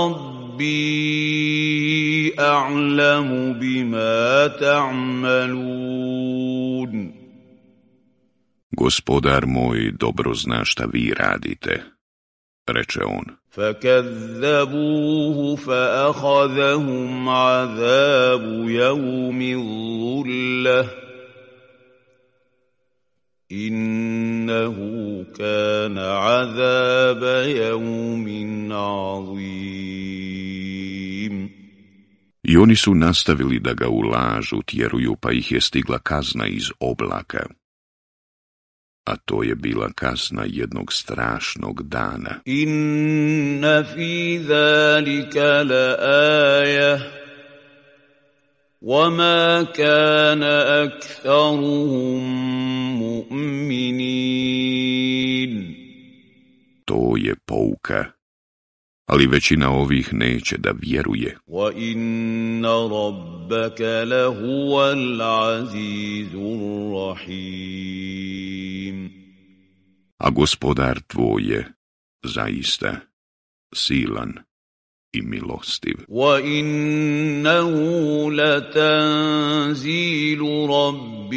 [SPEAKER 3] رَبِّي أَعْلَمُ بِمَا تَعْمَلُونَ.
[SPEAKER 1] Gospodar moj dobro zna šta vi radite, reče on.
[SPEAKER 3] فَكَذَّبُوهُ فَأَخَذَهُمْ عَذَابُ يَوْمِ الظُّلَّةِ إِنَّهُ كَانَ عَذَابَ يَوْمٍ عَظِيمٍ.
[SPEAKER 1] I oni su nastavili da ga u lažu tjeruju, pa ih je stigla kazna iz oblaka. A to je bila kazna jednog strašnog dana.
[SPEAKER 3] Inna fi zalika la aja, وَمَا كَانَ أَكْثَرُهُم مُؤْمِنِينَ.
[SPEAKER 1] To je pouka, ali većina ovih neće da vjeruje.
[SPEAKER 3] وَإِنَّ رَبَّكَ لَهُوَ الْعَزِيزُ الرَّحِيمُ.
[SPEAKER 1] A Gospodar tvoj je zaista silan i milostiv.
[SPEAKER 3] وَإِنَّهُ لَتَنزِيلُ رَبِّ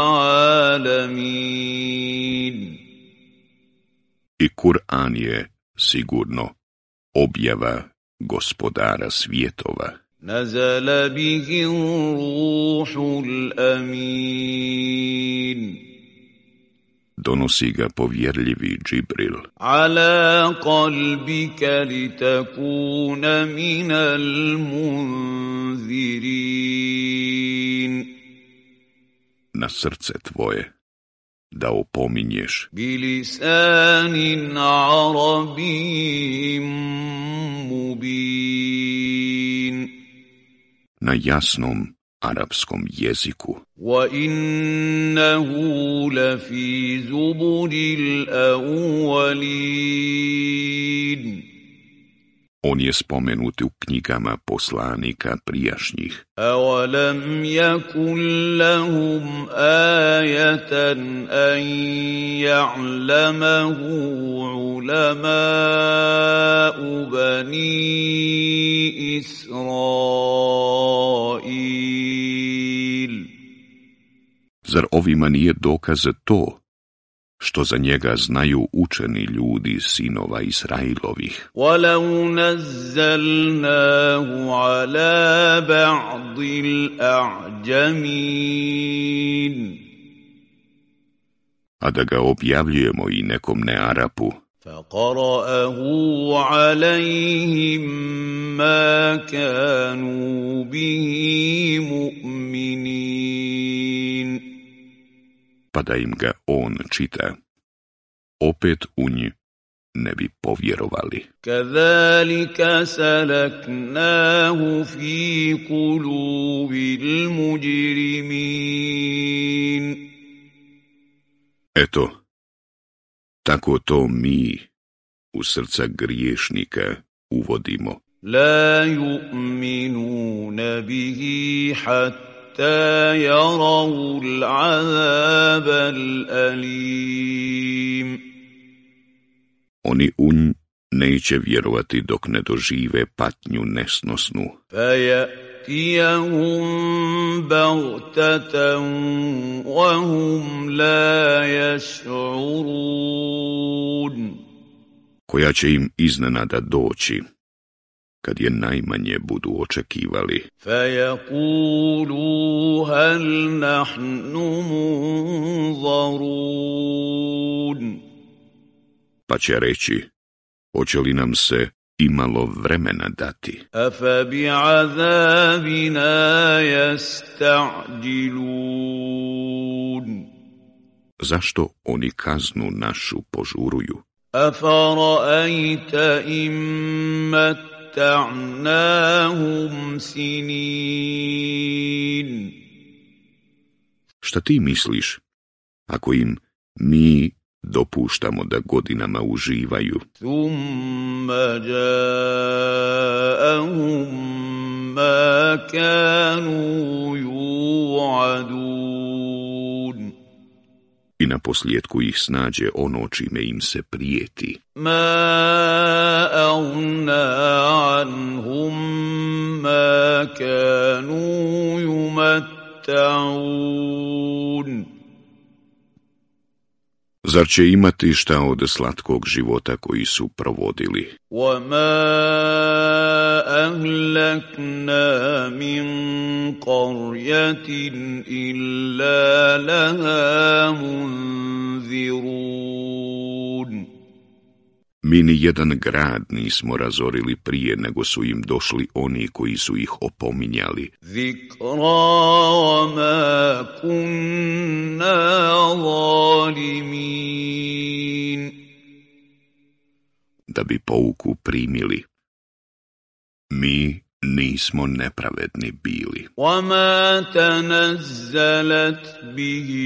[SPEAKER 3] الْعَالَمِينَ.
[SPEAKER 1] I Kur'an je sigurno objava Gospodara svjetova.
[SPEAKER 3] نَزَلَ بِهِ الرُّوحُ الْأَمِينُ.
[SPEAKER 1] Donosi ga povjerljivi Džibril.
[SPEAKER 3] عَلَى قَلْبِكَ لِتَكُونَ مِنَ الْمُنذِرِينَ.
[SPEAKER 1] Na srce tvoje, da opominješ.
[SPEAKER 3] بِلِسَانٍ عَرَبِيٍّ مُبِينٍ.
[SPEAKER 1] Na jasnom arapskom jeziku.
[SPEAKER 3] وَإِنَّهُ لَفِي زُبُرِ الْأَوَّلِينَ.
[SPEAKER 1] On je spomenut u knjigama poslanika prijašnjih.
[SPEAKER 3] أَوَلَمْ يَكُنْ لَهُمْ آيَةً أَنْ يَعْلَمَهُ عُلَمَاءُ بَنِي إِسْرَائِيلَ.
[SPEAKER 1] Zar ovima nije dokaz to što za njega znaju učeni ljudi sinova Israilovih?
[SPEAKER 3] وَلَوْ نَزَّلْنَاهُ عَلَى بَعْضِ الْأَعْجَمِينَ.
[SPEAKER 1] A da ga objavljujemo i nekom nearapu,
[SPEAKER 3] فَقَرَأَهُ عَلَيْهِمْ مَا كَانُوا بِهِ مُؤْمِنِينَ.
[SPEAKER 1] pa da im ga on čita, opet u nj ne bi povjerovali.
[SPEAKER 3] كَذَلِكَ سَلَكْنَاهُ فِي قُلُوبِ الْمُجْرِمِينَ.
[SPEAKER 1] Eto, tako to mi u srca griješnika uvodimo.
[SPEAKER 3] لَا يُؤْمِنُونَ بِهِ حَتَّى حتى يروا العذاب الأليم.
[SPEAKER 1] Oni u nj neće vjerovati dok ne dožive patnju nesnosnu.
[SPEAKER 3] فَيَأْتِيَهُمْ بَغْتَةً وَهُمْ لَا يَشْعُرُونَ.
[SPEAKER 1] Koja će im iznenada doći, kad je najmanje budu očekivali.
[SPEAKER 3] فَيَقُولُوا هَلْ نَحْنُ مُنظَرُونَ.
[SPEAKER 1] Pa će reći, hoće li nam se imalo vremena dati?
[SPEAKER 3] أَفَبِعَذَابِنَا يَسْتَعْجِلُونَ.
[SPEAKER 1] Zašto oni kaznu našu požuruju?
[SPEAKER 3] أَفَرَأَيْتَ إِن مَتَّعْنَاهُمْ سِنِينَ.
[SPEAKER 1] Šta ti misliš, ako im mi dopuštamo da godinama uživaju?
[SPEAKER 3] ثُمَّ جَاءَهُم مَّا كَانُوا يُوعَدُونَ.
[SPEAKER 1] I na posljedku ih snađe ono čime im se prijeti.
[SPEAKER 3] مَا أَغْنَىٰ عَنْهُم مَّا كَانُوا يُمَتَّعُونَ.
[SPEAKER 1] Zar će imati šta od slatkog života koji su provodili?
[SPEAKER 3] وَمَا أَهْلَكْنَا مِنْ قَرْيَةٍ إِلَّا لَهَا مُنذِرُونَ.
[SPEAKER 1] Mi ni jedan grad nismo razorili prije nego su im došli oni koji su ih opominjali.
[SPEAKER 3] ذِكْرَى وَمَا كُنَّا ظَالِمِينَ.
[SPEAKER 1] Da bi pouku primili. Mi nismo nepravedni bili.
[SPEAKER 3] وَمَا تَنَزَّلَتْ بِهِ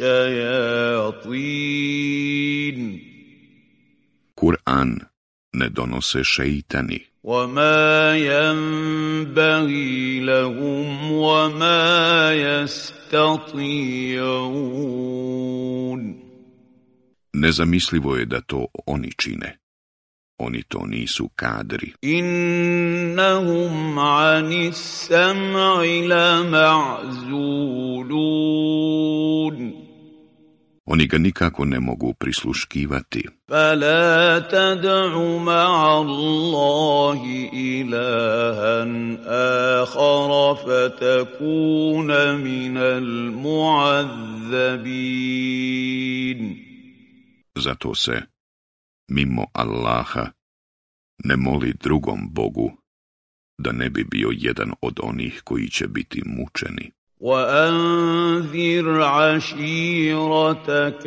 [SPEAKER 3] الشَّيَاطِينُ.
[SPEAKER 1] Kur'an ne donose šeitani.
[SPEAKER 3] وَمَا يَنبَغِي لَهُمْ وَمَا يَسْتَطِيعُونَ.
[SPEAKER 1] Nezamislivo je da to oni čine. Oni to nisu kadri.
[SPEAKER 3] إِنَّهُمْ عَنِ السَّمْعِ لَمَعْزُولُونَ.
[SPEAKER 1] Oni ga nikako ne mogu prisluškivati.
[SPEAKER 3] فَلَا تَدْعُ مَعَ اللَّهِ إِلَٰهًا آخَرَ فَتَكُونَ مِنَ الْمُعَذَّبِينَ.
[SPEAKER 1] Zato se, mimo Allaha, ne moli drugom Bogu, da ne bi bio jedan od onih koji će biti mučeni.
[SPEAKER 3] وَأَنذِرْ عَشِيرَتَكَ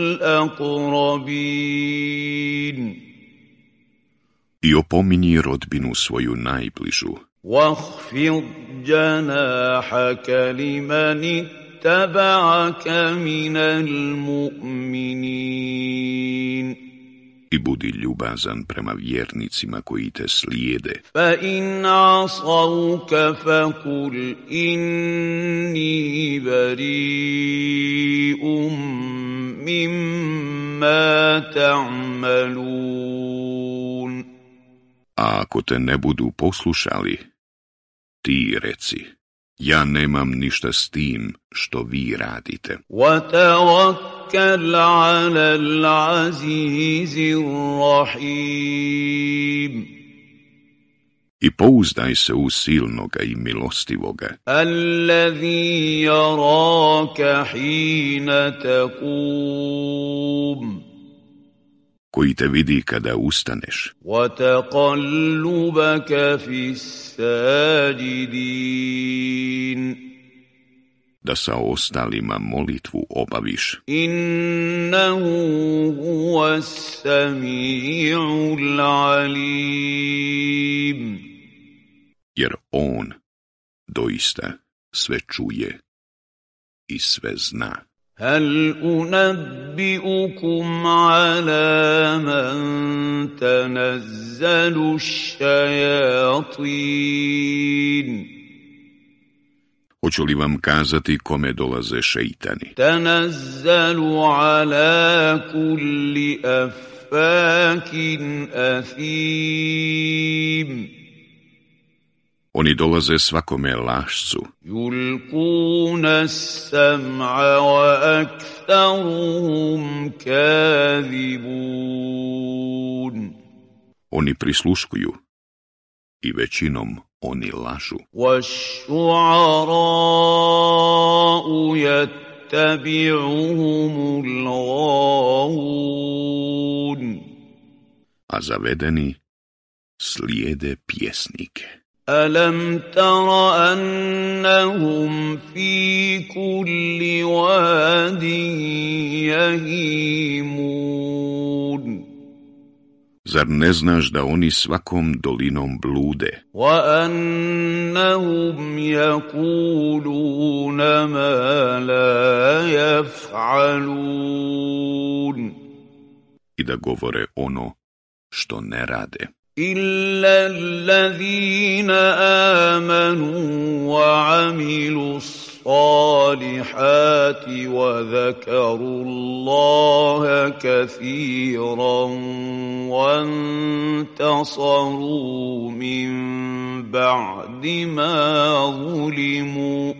[SPEAKER 3] الْأَقْرَبِينَ.
[SPEAKER 1] I opominji rodbinu svoju najbližu.
[SPEAKER 3] وَاخْفِضْ جَنَاحَكَ لِمَنِ اتَّبَعَكَ مِنَ الْمُؤْمِنِينَ.
[SPEAKER 1] I budi ljubazan prema vjernicima koji te slijede.
[SPEAKER 3] فَإِنْ عَصَوْكَ فَقُلْ إِنِّي بَرِيءٌ مِّمَّا تَعْمَلُونَ.
[SPEAKER 1] A ako te ne budu poslušali, ti reci, ja nemam ništa s tim što vi radite.
[SPEAKER 3] وَتَوَكَّلْ عَلَى الْعَزِيزِ الرَّحِيمِ.
[SPEAKER 1] I pouzdaj se u silnoga i milostivoga,
[SPEAKER 3] الَّذِي يَرَاكَ حِينَ تَقُومُ
[SPEAKER 1] koji te vidi kada ustaneš
[SPEAKER 3] وَتَقَلُّبَكَ فِي السَّاجِدِينَ.
[SPEAKER 1] da sa ostalima molitvu obaviš.
[SPEAKER 3] Innahu huwa as-sami'ul 'alim.
[SPEAKER 1] Jer on doista sve čuje i sve zna.
[SPEAKER 3] هل أنبئكم على من تنزل الشياطين
[SPEAKER 1] Hoću li vam kazati kome dolaze šeitani?
[SPEAKER 3] تنزل على كل أفاك أثيم.
[SPEAKER 1] Oni dolaze svakome lašcu.
[SPEAKER 3] Yulquna as-sam'a wa aktharuhum kadhibun.
[SPEAKER 1] Oni prisluškuju i većinom oni lažu.
[SPEAKER 3] Wash-shu'ara'u yattabi'uhumul ghawun.
[SPEAKER 1] A zavedeni slijede pjesnike.
[SPEAKER 3] أَلَمْ تَرَ أَنَّهُمْ فِي كُلِّ وَادٍ يَهِيمُونَ.
[SPEAKER 1] Zar ne znaš da oni svakom dolinom blude?
[SPEAKER 3] وَأَنَّهُمْ يَقُولُونَ مَا لَا يَفْعَلُونَ.
[SPEAKER 1] I da govore ono što ne rade.
[SPEAKER 3] إِلَّا الَّذِينَ آمَنُوا وَعَمِلُوا الصَّالِحَاتِ وَذَكَرُوا اللَّهَ كَثِيرًا وَانتَصَرُوا مِن بَعْدِ مَا ظُلِمُوا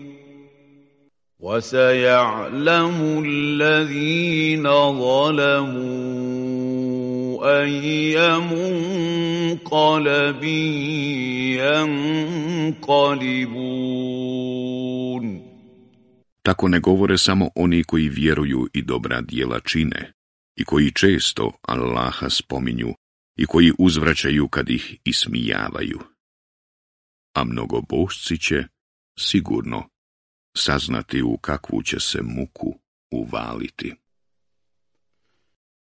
[SPEAKER 3] وَسَيَعْلَمُ الَّذِينَ ظَلَمُوا أَيَّ مُنقَلَبٍ يَنقَلِبُونَ.
[SPEAKER 1] Tako ne govore samo oni koji vjeruju i dobra djela čine, i koji često Allaha spominju, i koji uzvraćaju kad ih ismijavaju. A mnogobožci će, sigurno, saznati u kakvu će se muku uvaliti.